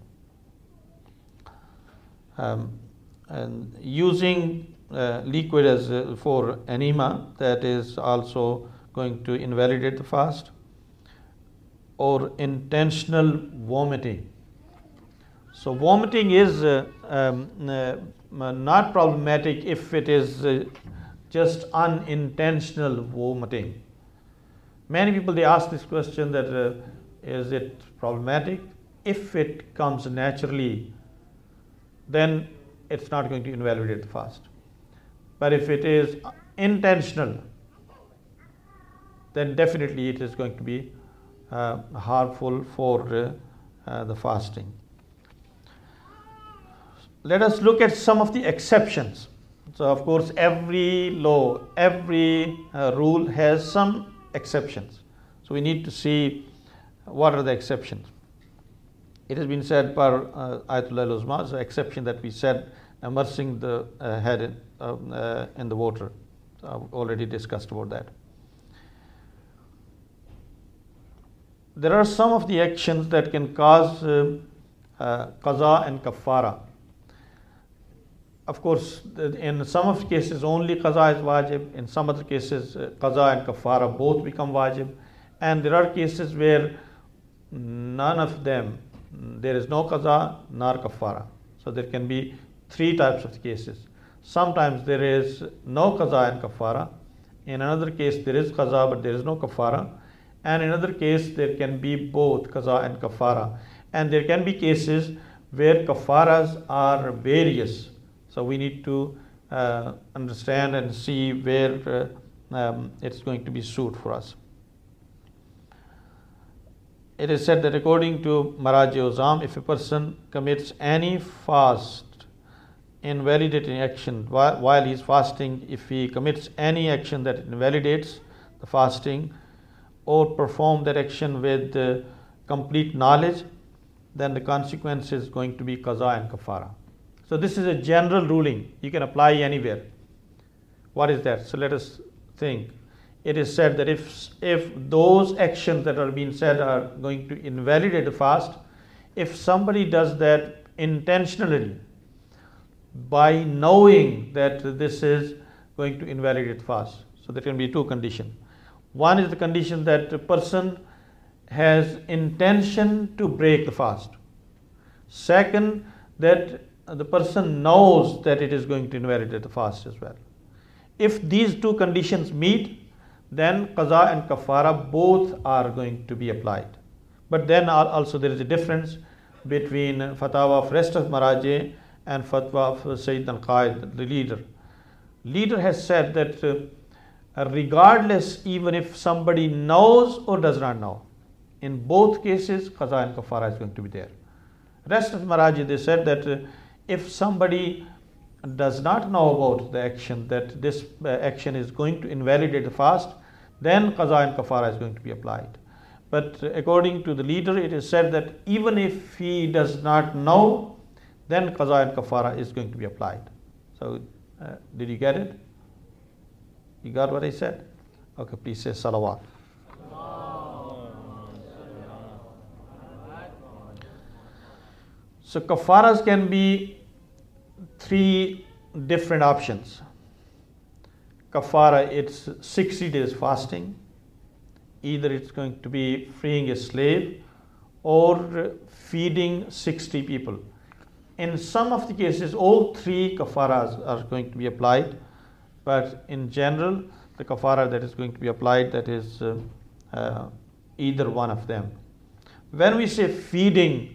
And using liquid as for enema, that is also going to invalidate the fast. Or intentional vomiting. So vomiting is not problematic if it is just unintentional vomiting. Many people, they ask this question that is it problematic? If it comes naturally, then it's not going to invalidate the fast. But if it is intentional, then definitely it is going to be harmful for the fasting. Let us look at some of the exceptions. So of course every law, every rule has some exceptions. So we need to see what are the exceptions. It has been said by Ayatollah al-Uzma, so exception that we said, immersing the head in the water. So I've already discussed about that. There are some of the actions that can cause qaza and kafara. Of course, in some of the cases only qaza is wajib, in some other cases qaza and kafara both become wajib, and there are cases where none of them, there is no qaza nor kafara. So there can be three types of cases. Sometimes there is no qaza and kafara, in another case there is qaza but there is no kafara, and in another case there can be both qaza and kafara, and there can be cases where kafaras are various. So we need to understand and see where it's going to be suit for us. It is said that according to Maraji Uzam, if a person commits any fast, invalidating action while he is fasting, if he commits any action that invalidates the fasting, or perform that action with complete knowledge, then the consequence is going to be qaza and kafara. So this is a general ruling, you can apply anywhere. What is that? So let us think. It is said that if those actions that are being said are going to invalidate the fast, if somebody does that intentionally, by knowing that this is going to invalidate the fast. So there can be two conditions. One is the condition that the person has intention to break the fast. Second, that the person knows that it is going to invalidate the fast as well. If these two conditions meet, then qaza and kafara both are going to be applied. But then also there is a difference between fatwa of rest of Maraji and fatwa of Sayyid al-Qaid, the leader. Leader has said that regardless, even if somebody knows or does not know, in both cases qaza and kafara is going to be there. Rest of Maraji, they said that if somebody does not know about the action, that this action is going to invalidate the fast, then qaza and kafara is going to be applied. But according to the leader, it is said that even if he does not know, then qaza and kafara is going to be applied. So did you get it? You got what I said? Okay, please say salawat. So kafaras can be three different options. Kafara, it's 60 days fasting. Either it's going to be freeing a slave or feeding 60 people. In some of the cases, all three kafaras are going to be applied. But in general, the kafara that is going to be applied, that is either one of them. When we say feeding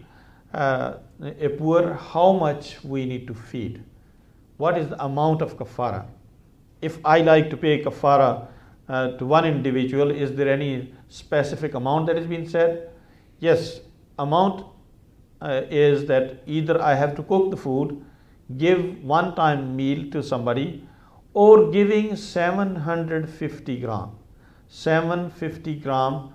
a poor, how much we need to feed? What is the amount of kafara? If I like to pay kafara to one individual, is there any specific amount that is being said? Yes, amount is that either I have to cook the food, give one-time meal to somebody, or giving 750 gram. 750 gram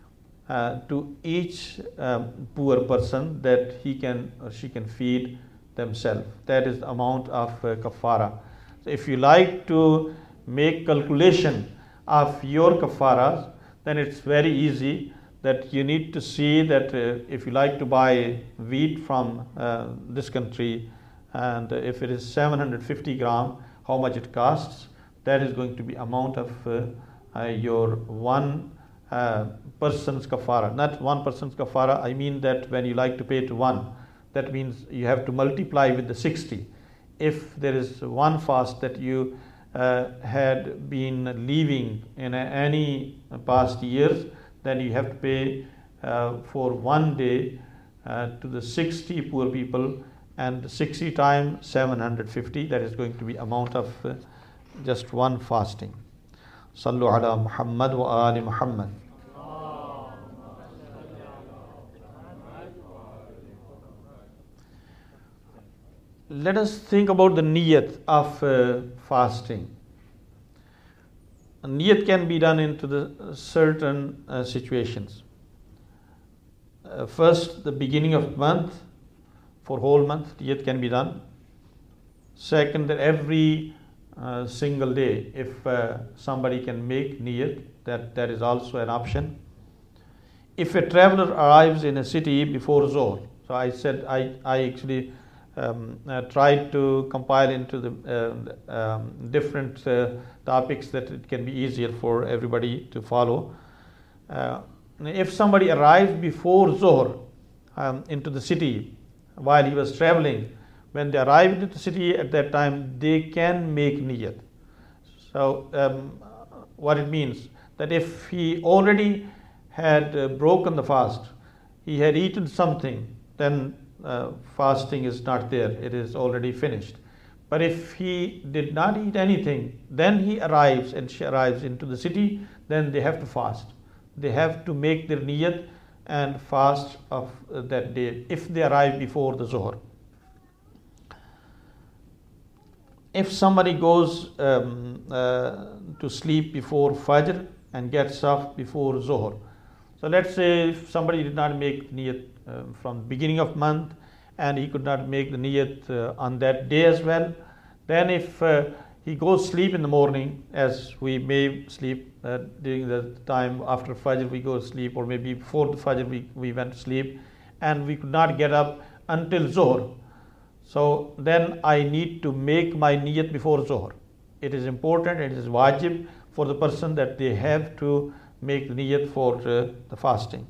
to each poor person that he can or she can feed themselves. That is the amount of kafara. So if you like to make calculation of your kafaras, then it's very easy. That you need to see that if you like to buy wheat from this country, and if it is 750 gram, how much it costs, that is going to be amount of your one person's kafara. Not one person's kafara, I mean that when you like to pay to one, that means you have to multiply with the 60. If there is one fast that you had been leaving in any past years, then you have to pay for one day to the 60 poor people, and 60 times 750, that is going to be amount of just one fasting. Sallu ala Muhammad wa ali Muhammad. Let us think about the niyat of fasting. Niyat can be done into the certain situations. First, the beginning of month, for whole month, niyat can be done. Second, that every single day, if somebody can make niyat, that is also an option. If a traveler arrives in a city before Zohr, so I said I actually tried to compile into the different topics that it can be easier for everybody to follow. If somebody arrives before Zohr into the city while he was traveling, when they arrive into the city at that time, they can make niyat. So what it means, that if he already had broken the fast, he had eaten something, then fasting is not there, it is already finished. But if he did not eat anything, then he arrives and she arrives into the city, then they have to fast. They have to make their niyat and fast of that day if they arrive before the Zohr. If somebody goes to sleep before Fajr and gets up before Zohr, so let's say if somebody did not make niyat from the beginning of month and he could not make the niyat on that day as well, then if he goes sleep in the morning, as we may sleep during the time after Fajr we go to sleep, or maybe before the Fajr we went to sleep, and we could not get up until Zohr. So then I need to make my niyat before Zuhr. It is important, it is wajib for the person that they have to make the niyat for the fasting.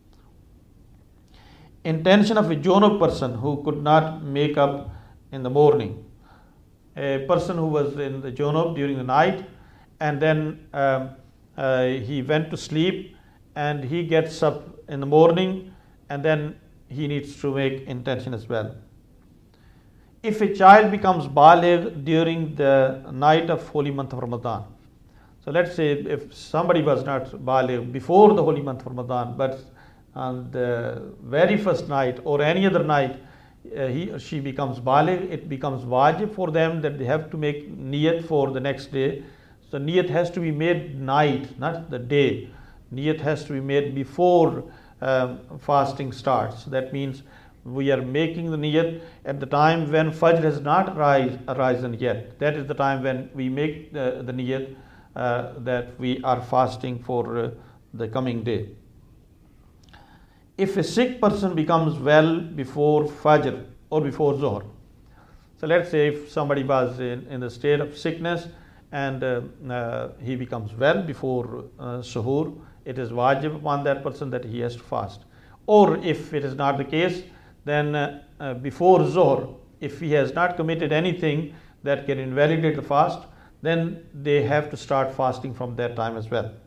Intention of a junub person who could not make up in the morning. A person who was in the junub during the night and then he went to sleep and he gets up in the morning and then he needs to make intention as well. If a child becomes baligh during the night of holy month of Ramadan, so let's say if somebody was not baligh before the holy month of Ramadan, but on the very first night or any other night he or she becomes baligh, it becomes wajib for them that they have to make niyat for the next day. So niyat has to be made night, not the day. Niyat has to be made before fasting starts. That means we are making the niyat at the time when Fajr has not arisen yet. That is the time when we make the niyat that we are fasting for the coming day. If a sick person becomes well before Fajr or before Zuhr, so let's say if somebody was in the state of sickness and he becomes well before Suhoor, it is wajib upon that person that he has to fast. Or if it is not the case, then before Zuhr, if he has not committed anything that can invalidate the fast, then they have to start fasting from that time as well.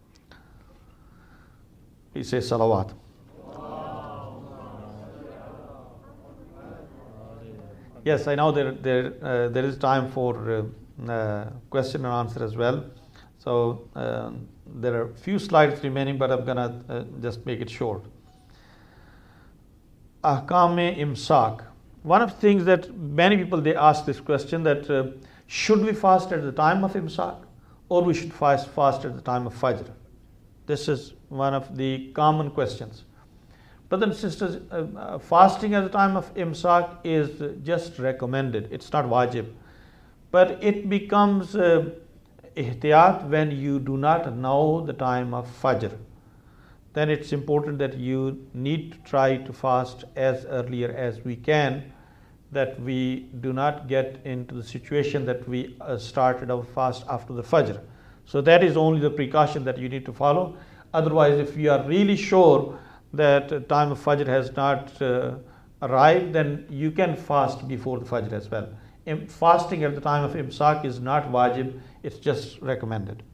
He says salawat. Yes, I know there is time for question and answer as well. So there are a few slides remaining, but I'm gonna just make it short. Ahkam imsak. One of the things that many people they ask this question that should we fast at the time of imsak or we should fast at the time of Fajr? This is one of the common questions. Brothers and sisters, fasting at the time of imsak is just recommended. It's not wajib. But it becomes ihtiyat when you do not know the time of Fajr. Then it's important that you need to try to fast as earlier as we can, that we do not get into the situation that we started our fast after the Fajr. So that is only the precaution that you need to follow. Otherwise, if you are really sure that time of Fajr has not arrived, then you can fast before the Fajr as well. Fasting at the time of imsak is not wajib, it's just recommended.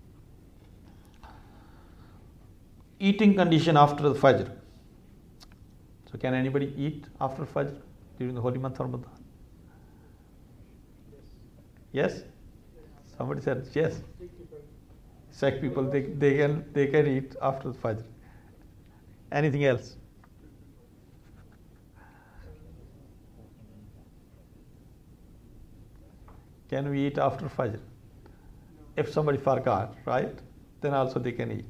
Eating condition after the Fajr. So can anybody eat after Fajr during the holy month of Ramadan? Yes? Somebody said yes. Sikh people, they can eat after the Fajr. Anything else? Can we eat after Fajr? If somebody forgot, right? Then also they can eat.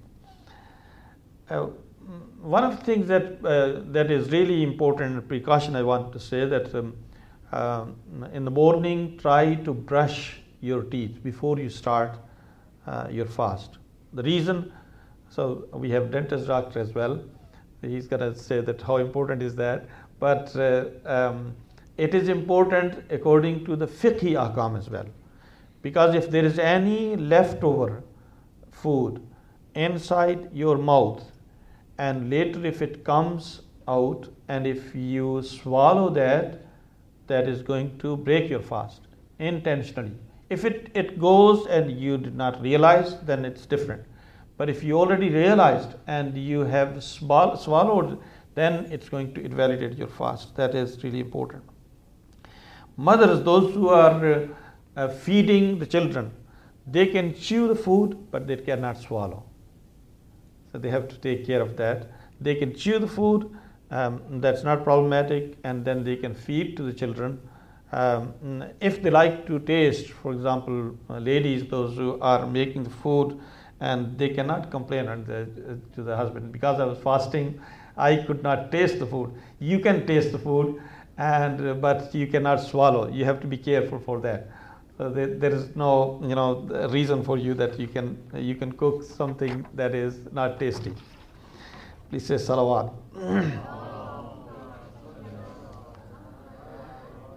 One of the things that is really important precaution I want to say that in the morning try to brush your teeth before you start your fast. The reason, so we have dentist doctor as well. He's going to say that how important is that, but it is important according to the fiqhi ahkam as well, because if there is any leftover food inside your mouth and later if it comes out and if you swallow that, that is going to break your fast intentionally. If it goes and you did not realize, then it's different. But if you already realized and you have swallowed, then it's going to invalidate your fast. That is really important. Mothers, those who are feeding the children, they can chew the food, but they cannot swallow. So they have to take care of that. They can chew the food, that's not problematic, and then they can feed to the children. If they like to taste, for example, ladies, those who are making the food, and they cannot complain to the husband, because I was fasting, I could not taste the food. You can taste the food, but you cannot swallow. You have to be careful for that. So there is no reason for you that you can cook something that is not tasty. Please say salawat.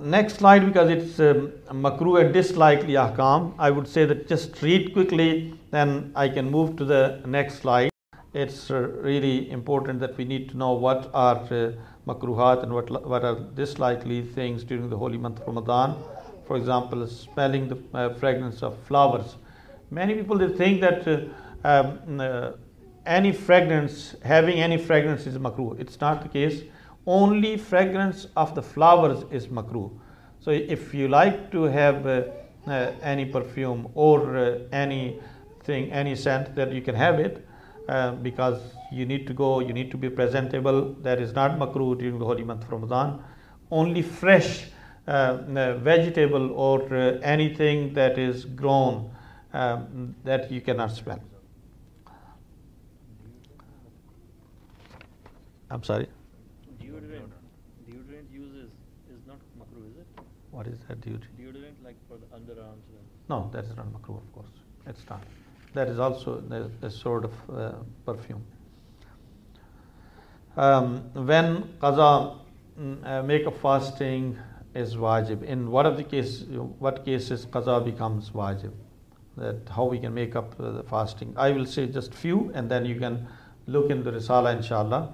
Next slide, because it's makruh and dislikely ahkam, I would say that just read quickly, then I can move to the next slide. It's really important that we need to know what are makruhat and what are dislikely things during the holy month of Ramadan. For example, smelling the fragrance of flowers. Many people, they think that any fragrance, having any fragrance is makruh. It's not the case. Only fragrance of the flowers is makruh. So if you like to have any perfume or anything, any scent, that you can have it, because you need to go, you need to be presentable. That is not makruh during the holy month of Ramadan. Only fresh vegetable or anything that is grown, that you cannot smell. I'm sorry? Deodorant use is not makruh, is it? What is that deodorant? Deodorant like for the underarms. No, that is not makruh, of course. It's not. That is also a sort of perfume. When qaza, make of fasting is wajib. In what cases qaza becomes wajib? That how we can make up the fasting. I will say just few, and then you can look in the Risala, inshallah.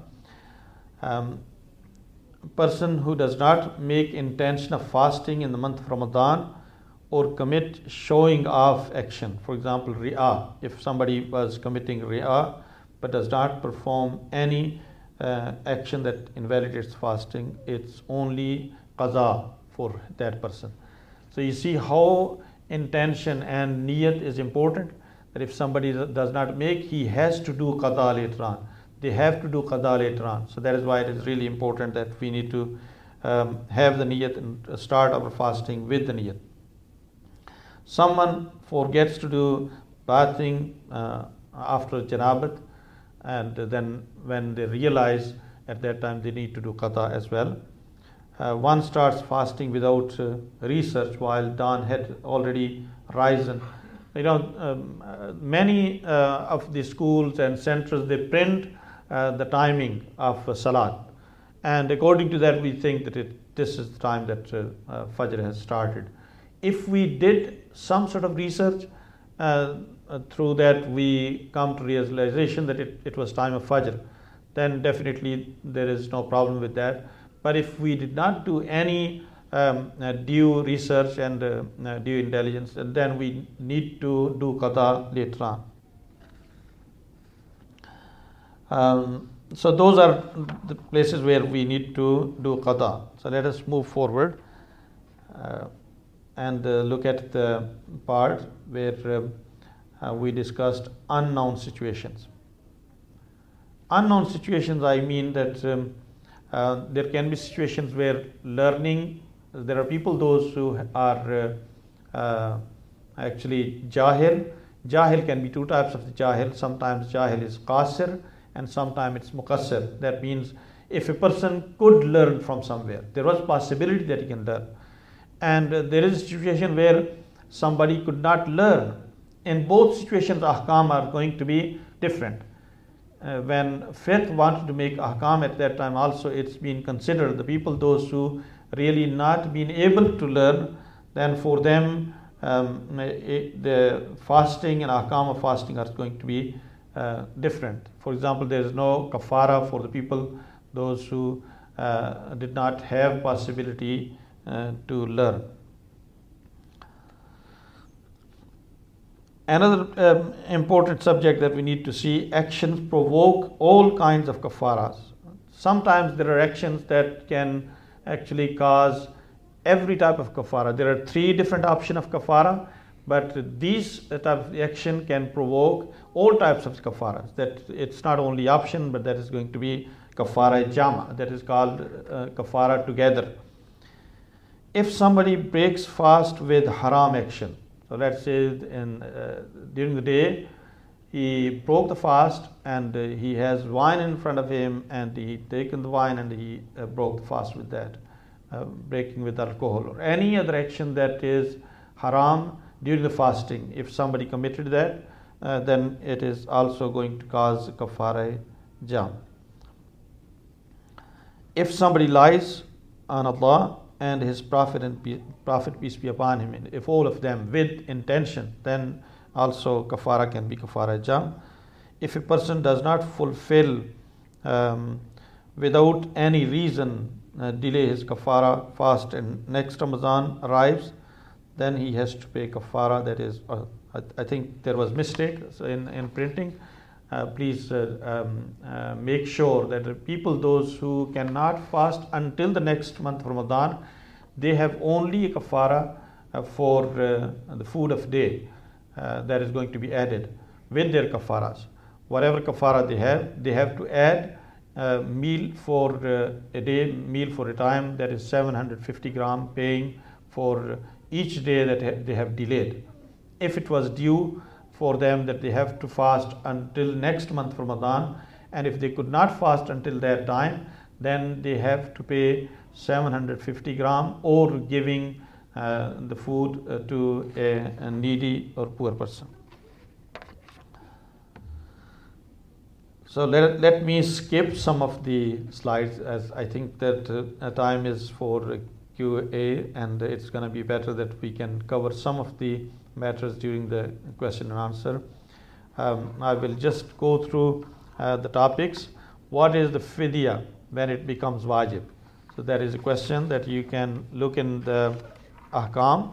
Person who does not make intention of fasting in the month of Ramadan or commit showing off action. For example, ri'ah. If somebody was committing ri'ah but does not perform any action that invalidates fasting, it's only qaza for that person. So you see how intention and niyat is important, that if somebody does not make, he has to do qaza later on. They have to do qada later on. So that is why it is really important that we need to have the niyat and start our fasting with the niyat. Someone forgets to do bathing after janabat, and then when they realize, at that time they need to do qada as well. One starts fasting without research while dawn had already risen. Many of the schools and centers, they print the timing of salat, and according to that we think that this is the time that Fajr has started. If we did some sort of research, through that we come to realization that it was time of Fajr, then definitely there is no problem with that. But if we did not do any due research and due intelligence, then we need to do qada later on. So those are the places where we need to do qada. So let us move forward and look at the part where we discussed unknown situations. Unknown situations, I mean that there can be situations where learning, there are people, those who are actually jahil. Jahil can be two types of jahil. Sometimes jahil is qasir and sometimes it's muqassir. That means if a person could learn from somewhere, there was possibility that he can learn. And there is a situation where somebody could not learn. In both situations, ahkam are going to be different. When fiqh wanted to make ahkam at that time, also it's been considered the people, those who really not been able to learn, then for them the fasting and ahkam of fasting are going to be different. For example, there is no kafara for the people, those who did not have possibility to learn. Another important subject that we need to see, actions provoke all kinds of kafaras. Sometimes there are actions that can actually cause every type of kafara. There are three different options of kafara, but these type of action can provoke all types of kafaras. That it's not only option, but that is going to be kafara jama, that is called kafara together. If somebody breaks fast with haram action, so let's say during the day he broke the fast and he has wine in front of him and he taken the wine and he broke the fast with that, breaking with alcohol or any other action that is haram during the fasting. If somebody committed that, then it is also going to cause kafara jam. If somebody lies on Allah and his Prophet peace be upon him, if all of them with intention, then also kafara can be kafara jam. If a person does not fulfill without any reason, delay his kafara fast and next Ramadan arrives, then he has to pay kafara. That is, I think there was mistake in printing. Please make sure that the people, those who cannot fast until the next month of Ramadan, they have only a kafara for the food of day that is going to be added with their kafaras. Whatever kafara they have to add meal for a day, meal for a time, that is 750 gram, paying for each day that they have delayed. If it was due for them that they have to fast until next month Ramadan, and if they could not fast until that time, then they have to pay 750 gram or giving the food to a needy or poor person. So let me skip some of the slides, as I think that time is for Q&A, and it's going to be better that we can cover some of the matters during the question and answer. I will just go through the topics. What is the fidya when it becomes wajib? So that is a question that you can look in the ahkam.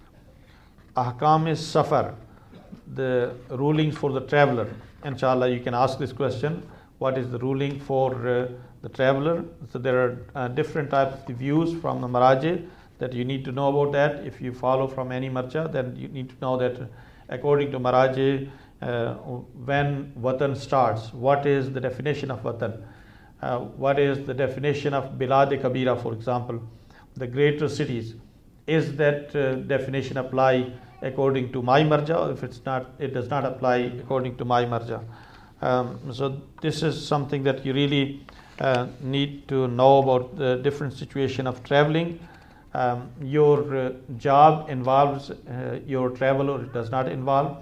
Ahkam is safar, the rulings for the traveler. Inshallah, you can ask this question: what is the ruling for the traveler? So there are different types of views from the Maraji that you need to know about that. If you follow from any marja, then you need to know that according to Maraji, when watan starts, what is the definition of watan? What is the definition of bilad kabira, for example, the greater cities? Is that definition apply according to my marja, or if it's not, it does not apply according to my marja? So this is something that you really need to know about the different situation of traveling. Your job involves your travel, or it does not involve?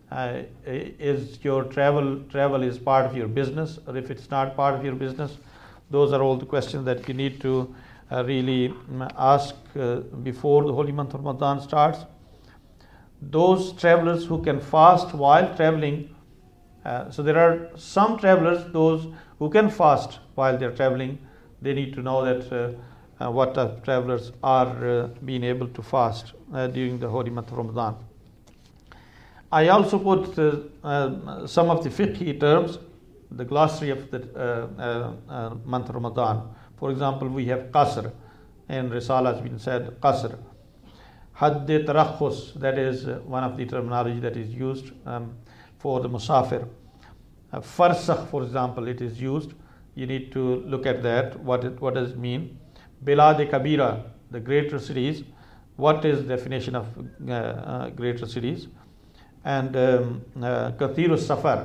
Is your travel is part of your business, or if it's not part of your business? Those are all the questions that you need to really ask before the holy month of Ramadan starts. Those travelers who can fast while traveling, so there are some travelers, those who can fast while they're traveling, they need to know that what travelers are being able to fast during the holy month of Ramadan. I also put some of the fiqhi terms, the glossary of the month of Ramadan. For example, we have qasr, and Risala has been said qasr. Hadd tarakhus, that is one of the terminology that is used for the musafir. Farsakh, for example, it is used. You need to look at that. What does it mean? Bilad kabira, the greater cities. What is the definition of greater cities? And kathiru safar.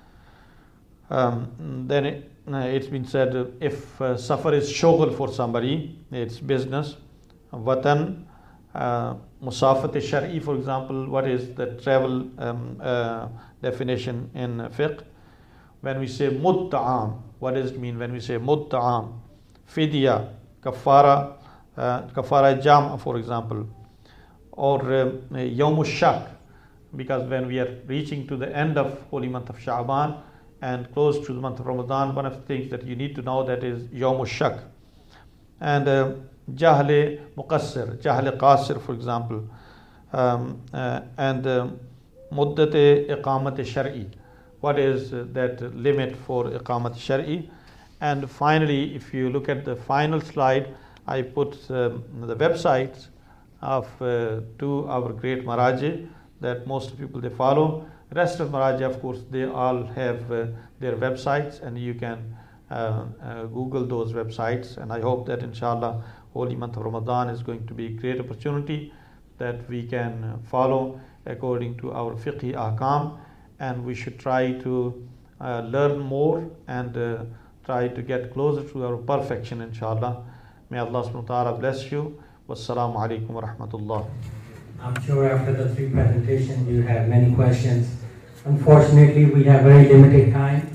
Then it's been said, if safar is shoghl for somebody, it's business. Watan, musafat shari, for example, what is the travel definition in fiqh? When we say mutta'am, what does it mean when we say mutta'am? Fidya, kafara, kafara jam, for example, or yawm shak, because when we are reaching to the end of holy month of Sha'ban and close to the month of Ramadan, one of the things that you need to know that is yawm shak. And jahle muqassir, jahle qasir, for example, and muddate iqamat shari, what is that limit for iqamat shari? And finally, if you look at the final slide, I put the websites of two our great Maraji that most people they follow. Rest of Maraji, of course, they all have their websites, and you can Google those websites. And I hope that inshallah holy month of Ramadan is going to be a great opportunity that we can follow according to our fiqhi ahkam, and we should try to learn more and try to get closer to our perfection, inshallah. May Allah subhanahu wa ta'ala bless you. Wassalamu alaikum wa rahmatullah. I'm sure after the three presentations you have many questions. Unfortunately, we have very limited time,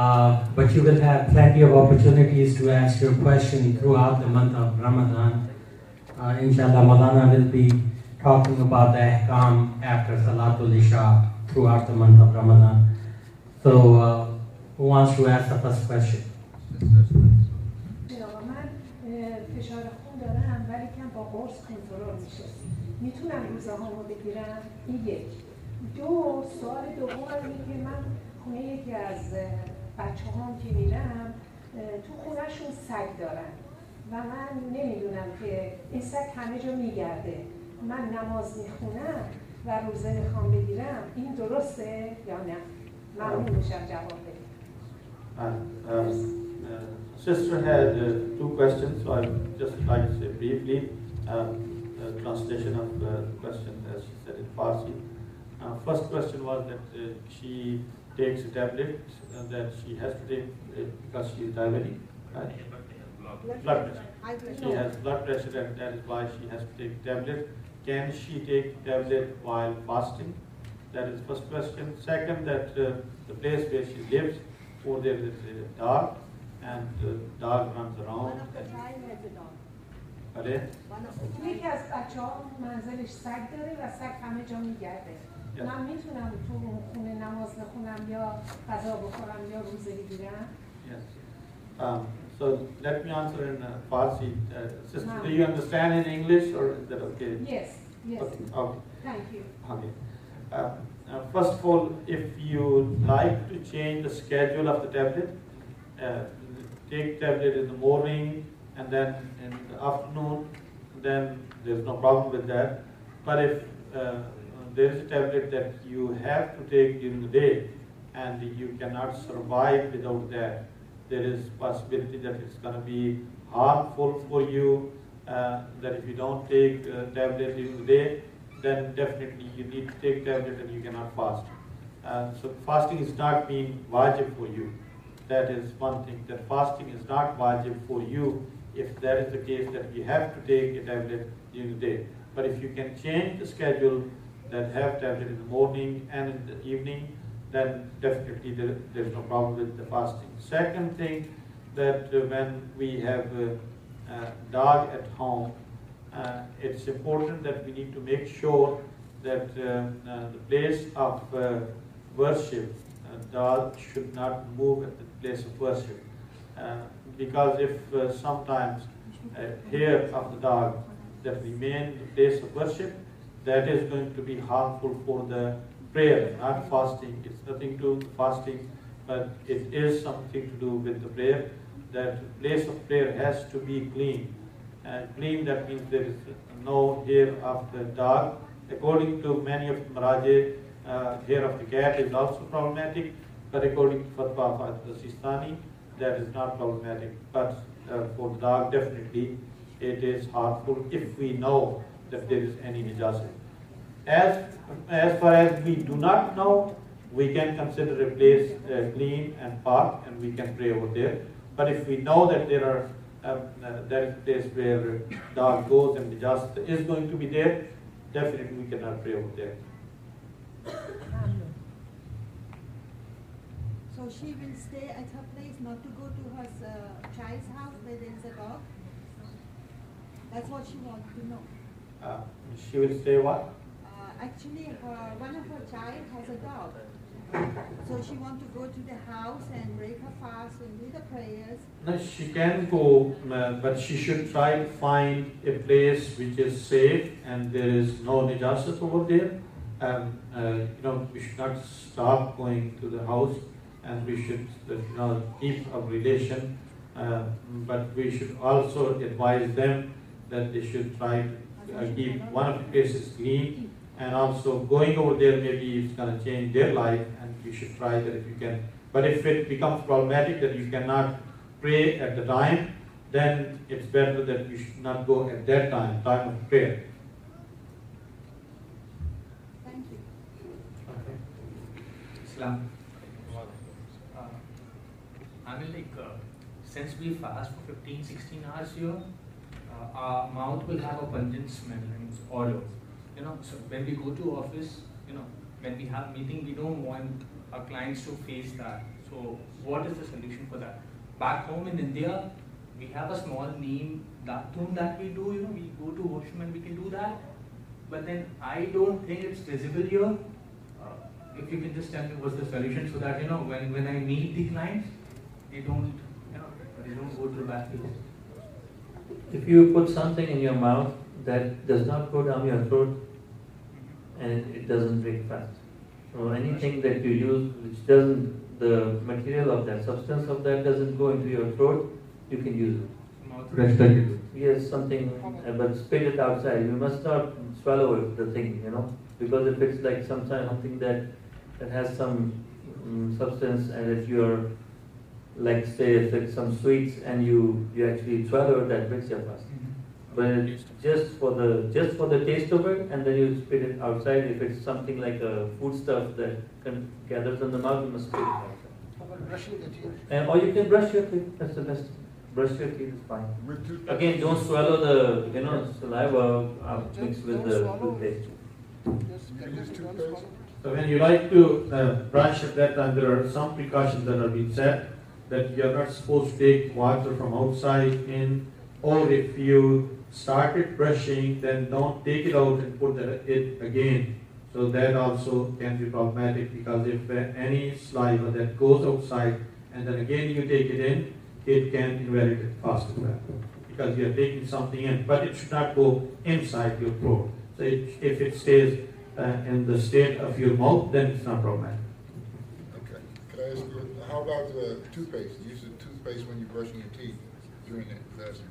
but you will have plenty of opportunities to ask your question throughout the month of Ramadan. Inshallah, Maulana will be talking about the ahkam after Salatul Isha throughout the month of Ramadan. So, who wants to ask the first question? من فشار خون دارم ولی کم با قرص کنترل میشه. میتونم روزه هامو بگیرم؟ این یک. دو، سوال دوم اینه که من خونه یکی از بچه هام که میرم تو خونهشون سگ دارن و من نمیدونم که این سگ همه جا میگرده. من نماز میخونم و روزه میخوام بگیرم، این درسته یا نه؟ ممنون میشم جواب بدید. Sister had two questions, so I'd just like to say briefly translation of the question as she said in Farsi. First question was that she takes a tablet that she has to take because she is diabetic, right? Blood pressure. She has blood pressure and that is why she has to take a tablet. Can she take tablet while fasting? That is first question. Second, that the place where she lives, over there is a dog, and the dog runs around. One of the child has a dog. Pardon? یکی از بچه‌ها منزلش سگ داره و سگ همه جا میگرده. من میتونم تو اون خونه نماز بخونم یا غذا بخورم یا روزه بگیرم؟ Yes. So let me answer in Farsi. Sister, do you understand in English or is that okay? Yes, yes. Okay. Okay. Thank you. Okay. First of all, if you like to change the schedule of the tablet, take tablet in the morning and then in the afternoon, then there's no problem with that. But if there is a tablet that you have to take during the day and you cannot survive without that, there is possibility that it's going to be harmful for you, that if you don't take tablet during the day, then definitely you need to take tablet and you cannot fast. So fasting is not being wajib for you. That is one thing, that fasting is not wajib for you if that is the case that you have to take a tablet during the day. But if you can change the schedule that have tablet in the morning and in the evening, then definitely there is no problem with the fasting. Second thing, that when we have a dog at home, it's important that we need to make sure that the place of worship, dog should not move at the place of worship. Because if sometimes hair of the dog that remain in the place of worship, that is going to be harmful for the prayer, not fasting. It's nothing to do with fasting, but it is something to do with the prayer. That place of prayer has to be clean. Clean, that means there is no hair of the dog. According to many of the Maraje, hair of the cat is also problematic, but according to Fatwa of the Sistani, that is not problematic. But for the dog, definitely it is harmful if we know that there is any najasa. As far as we do not know, we can consider a place clean and park, and we can pray over there. But if we know that there is a place where dog goes and najasa is going to be there, definitely we cannot pray over there. So she will stay at her place, not to go to her child's house where there is a dog? That's what she wants to know. She will say what? Actually, one of her child has a dog. So she wants to go to the house and break her fast and do the prayers. No, she can go, but she should try to find a place which is safe and there is no najasat over there. We should not stop going to the house, and we should keep a relation. But we should also advise them that they should try to keep one of the places clean. And also going over there, maybe it's going to change their life, and you should try that if you can. But if it becomes problematic that you cannot pray at the time, then it's better that you should not go at that time of prayer. Thank you. Okay. Islam. I mean, since we fast for 15-16 hours here, our mouth will have a pungent smell and odor. So when we go to office, when we have meeting, we don't want our clients to face that. So what is the solution for that? Back home in India, we have a small neem datum that we do, we go to washroom and we can do that. But then I don't think it's visible here. If you can just tell me what's the solution so that, when I meet the clients, they don't go to the bathroom. If you put something in your mouth that does not go down your throat and it doesn't break fast, or anything that you use which doesn't, the material of that, substance of that doesn't go into your throat, you can use it. Yes, something, but spit it outside. You must not swallow the thing, because if it's like something that has some substance, and if you're, like say, if it's some sweets and you actually swallow it, that breaks your fast. But just for the taste of it, and then you spit it outside. If it's something like a food stuff that gathers in the mouth, you must spit it outside. How about brushing the teeth? Or you can brush your teeth. That's the best. Brush your teeth is fine. Again, don't swallow the saliva mixed with the toothpaste. So when you like to brush at that time, there are some precautions that are being set, that you are not supposed to take water from outside in, or if you started brushing, then don't take it out and put it again. So that also can be problematic, because if any saliva that goes outside and then again you take it in, it can invalidate fast as well, because you are taking something in, but it should not go inside your throat. So if it stays in the state of your mouth, then it's not problematic. Okay. Could I ask you, how about toothpaste? Use of toothpaste when you're brushing your teeth during that fasting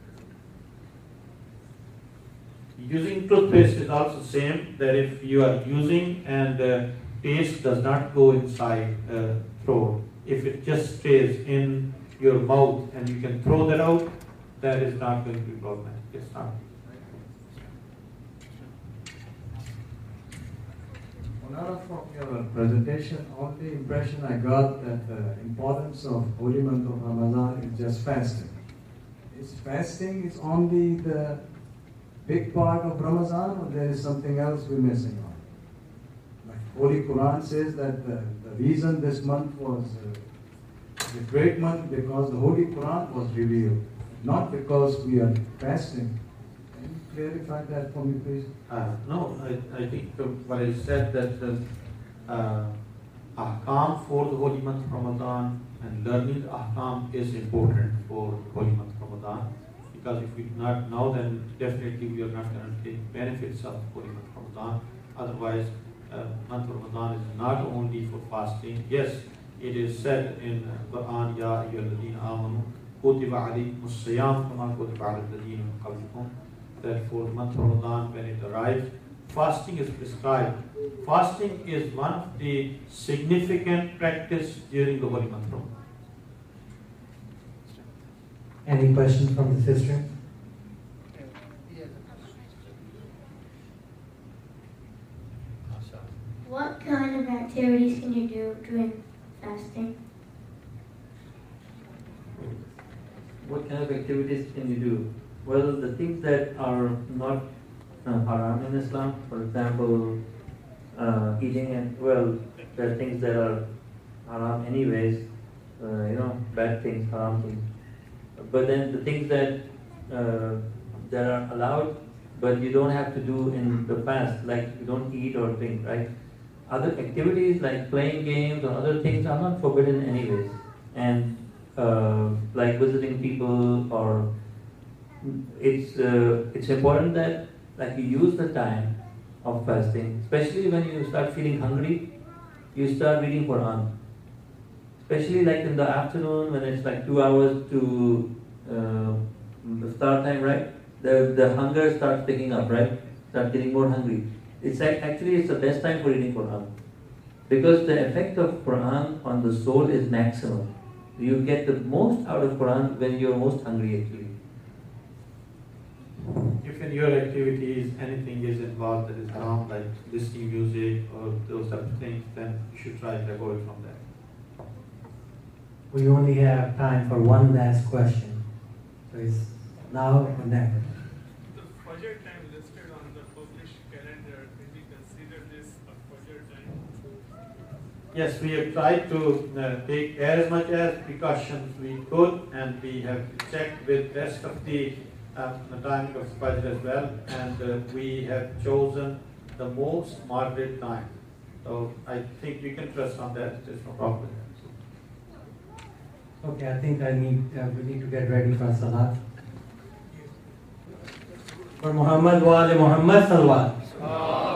period? Using toothpaste is also same, that if you are using and paste does not go inside throat, if it just stays in your mouth and you can throw that out, that is not going to be problematic. It's not. Monara, from your presentation, only impression I got that the importance of holy month of Ramadan is just fasting. Is fasting is only the big part of Ramadan, or there is something else we're missing on? Like Holy Quran says that the reason this month was a great month because the Holy Quran was revealed, not because we are fasting. Can you clarify that for me, please? No, I think what I said, that the ahkam for the holy month of Ramadan and learning ahkam is important for the holy month of Ramadan, because if we do not know, then definitely we are not going to take benefits of holy month of Ramadan. Otherwise, month of Ramadan is not only for fasting. Yes, it is said in Quran, Ya ayyuhalladhina amanu kutiba alaykumus siyam kama kutiba alal ladhina min qablikum, that for the month of Ramadan, when it arrives, fasting is prescribed. Fasting is one of the significant practice during the holy month of Ramadan. Any questions from the sister? What kind of activities can you do during fasting? What kind of activities can you do? Well, the things that are not haram in Islam, for example, eating, and well, there are things that are haram anyways, bad things, haram things. But then the things that are allowed, but you don't have to do in the fast, like you don't eat or drink, right? Other activities like playing games or other things are not forbidden anyways. And like visiting people, or it's important that like you use the time of fasting, especially when you start feeling hungry, you start reading Quran. Especially like in the afternoon when it's like 2 hours to the start time, right? The hunger starts picking up, right? Start getting more hungry. It's the best time for reading Quran, because the effect of Quran on the soul is maximum. You get the most out of Quran when you're most hungry, actually. If in your activities anything is involved that is haram, like listening music or those type of things, then you should try to avoid from that. We only have time for one last question. So it's now or never. The Fajr time listed on the published calendar, can we consider this a Fajr time? yes, we have tried to take as much as precautions we could, and we have checked with rest of the timing of Fajr as well, and we have chosen the most moderate time. So I think you can trust on that. There's no problem. Okay, I think we need to get ready for Salat. For Muhammad wa ali Muhammad salawat.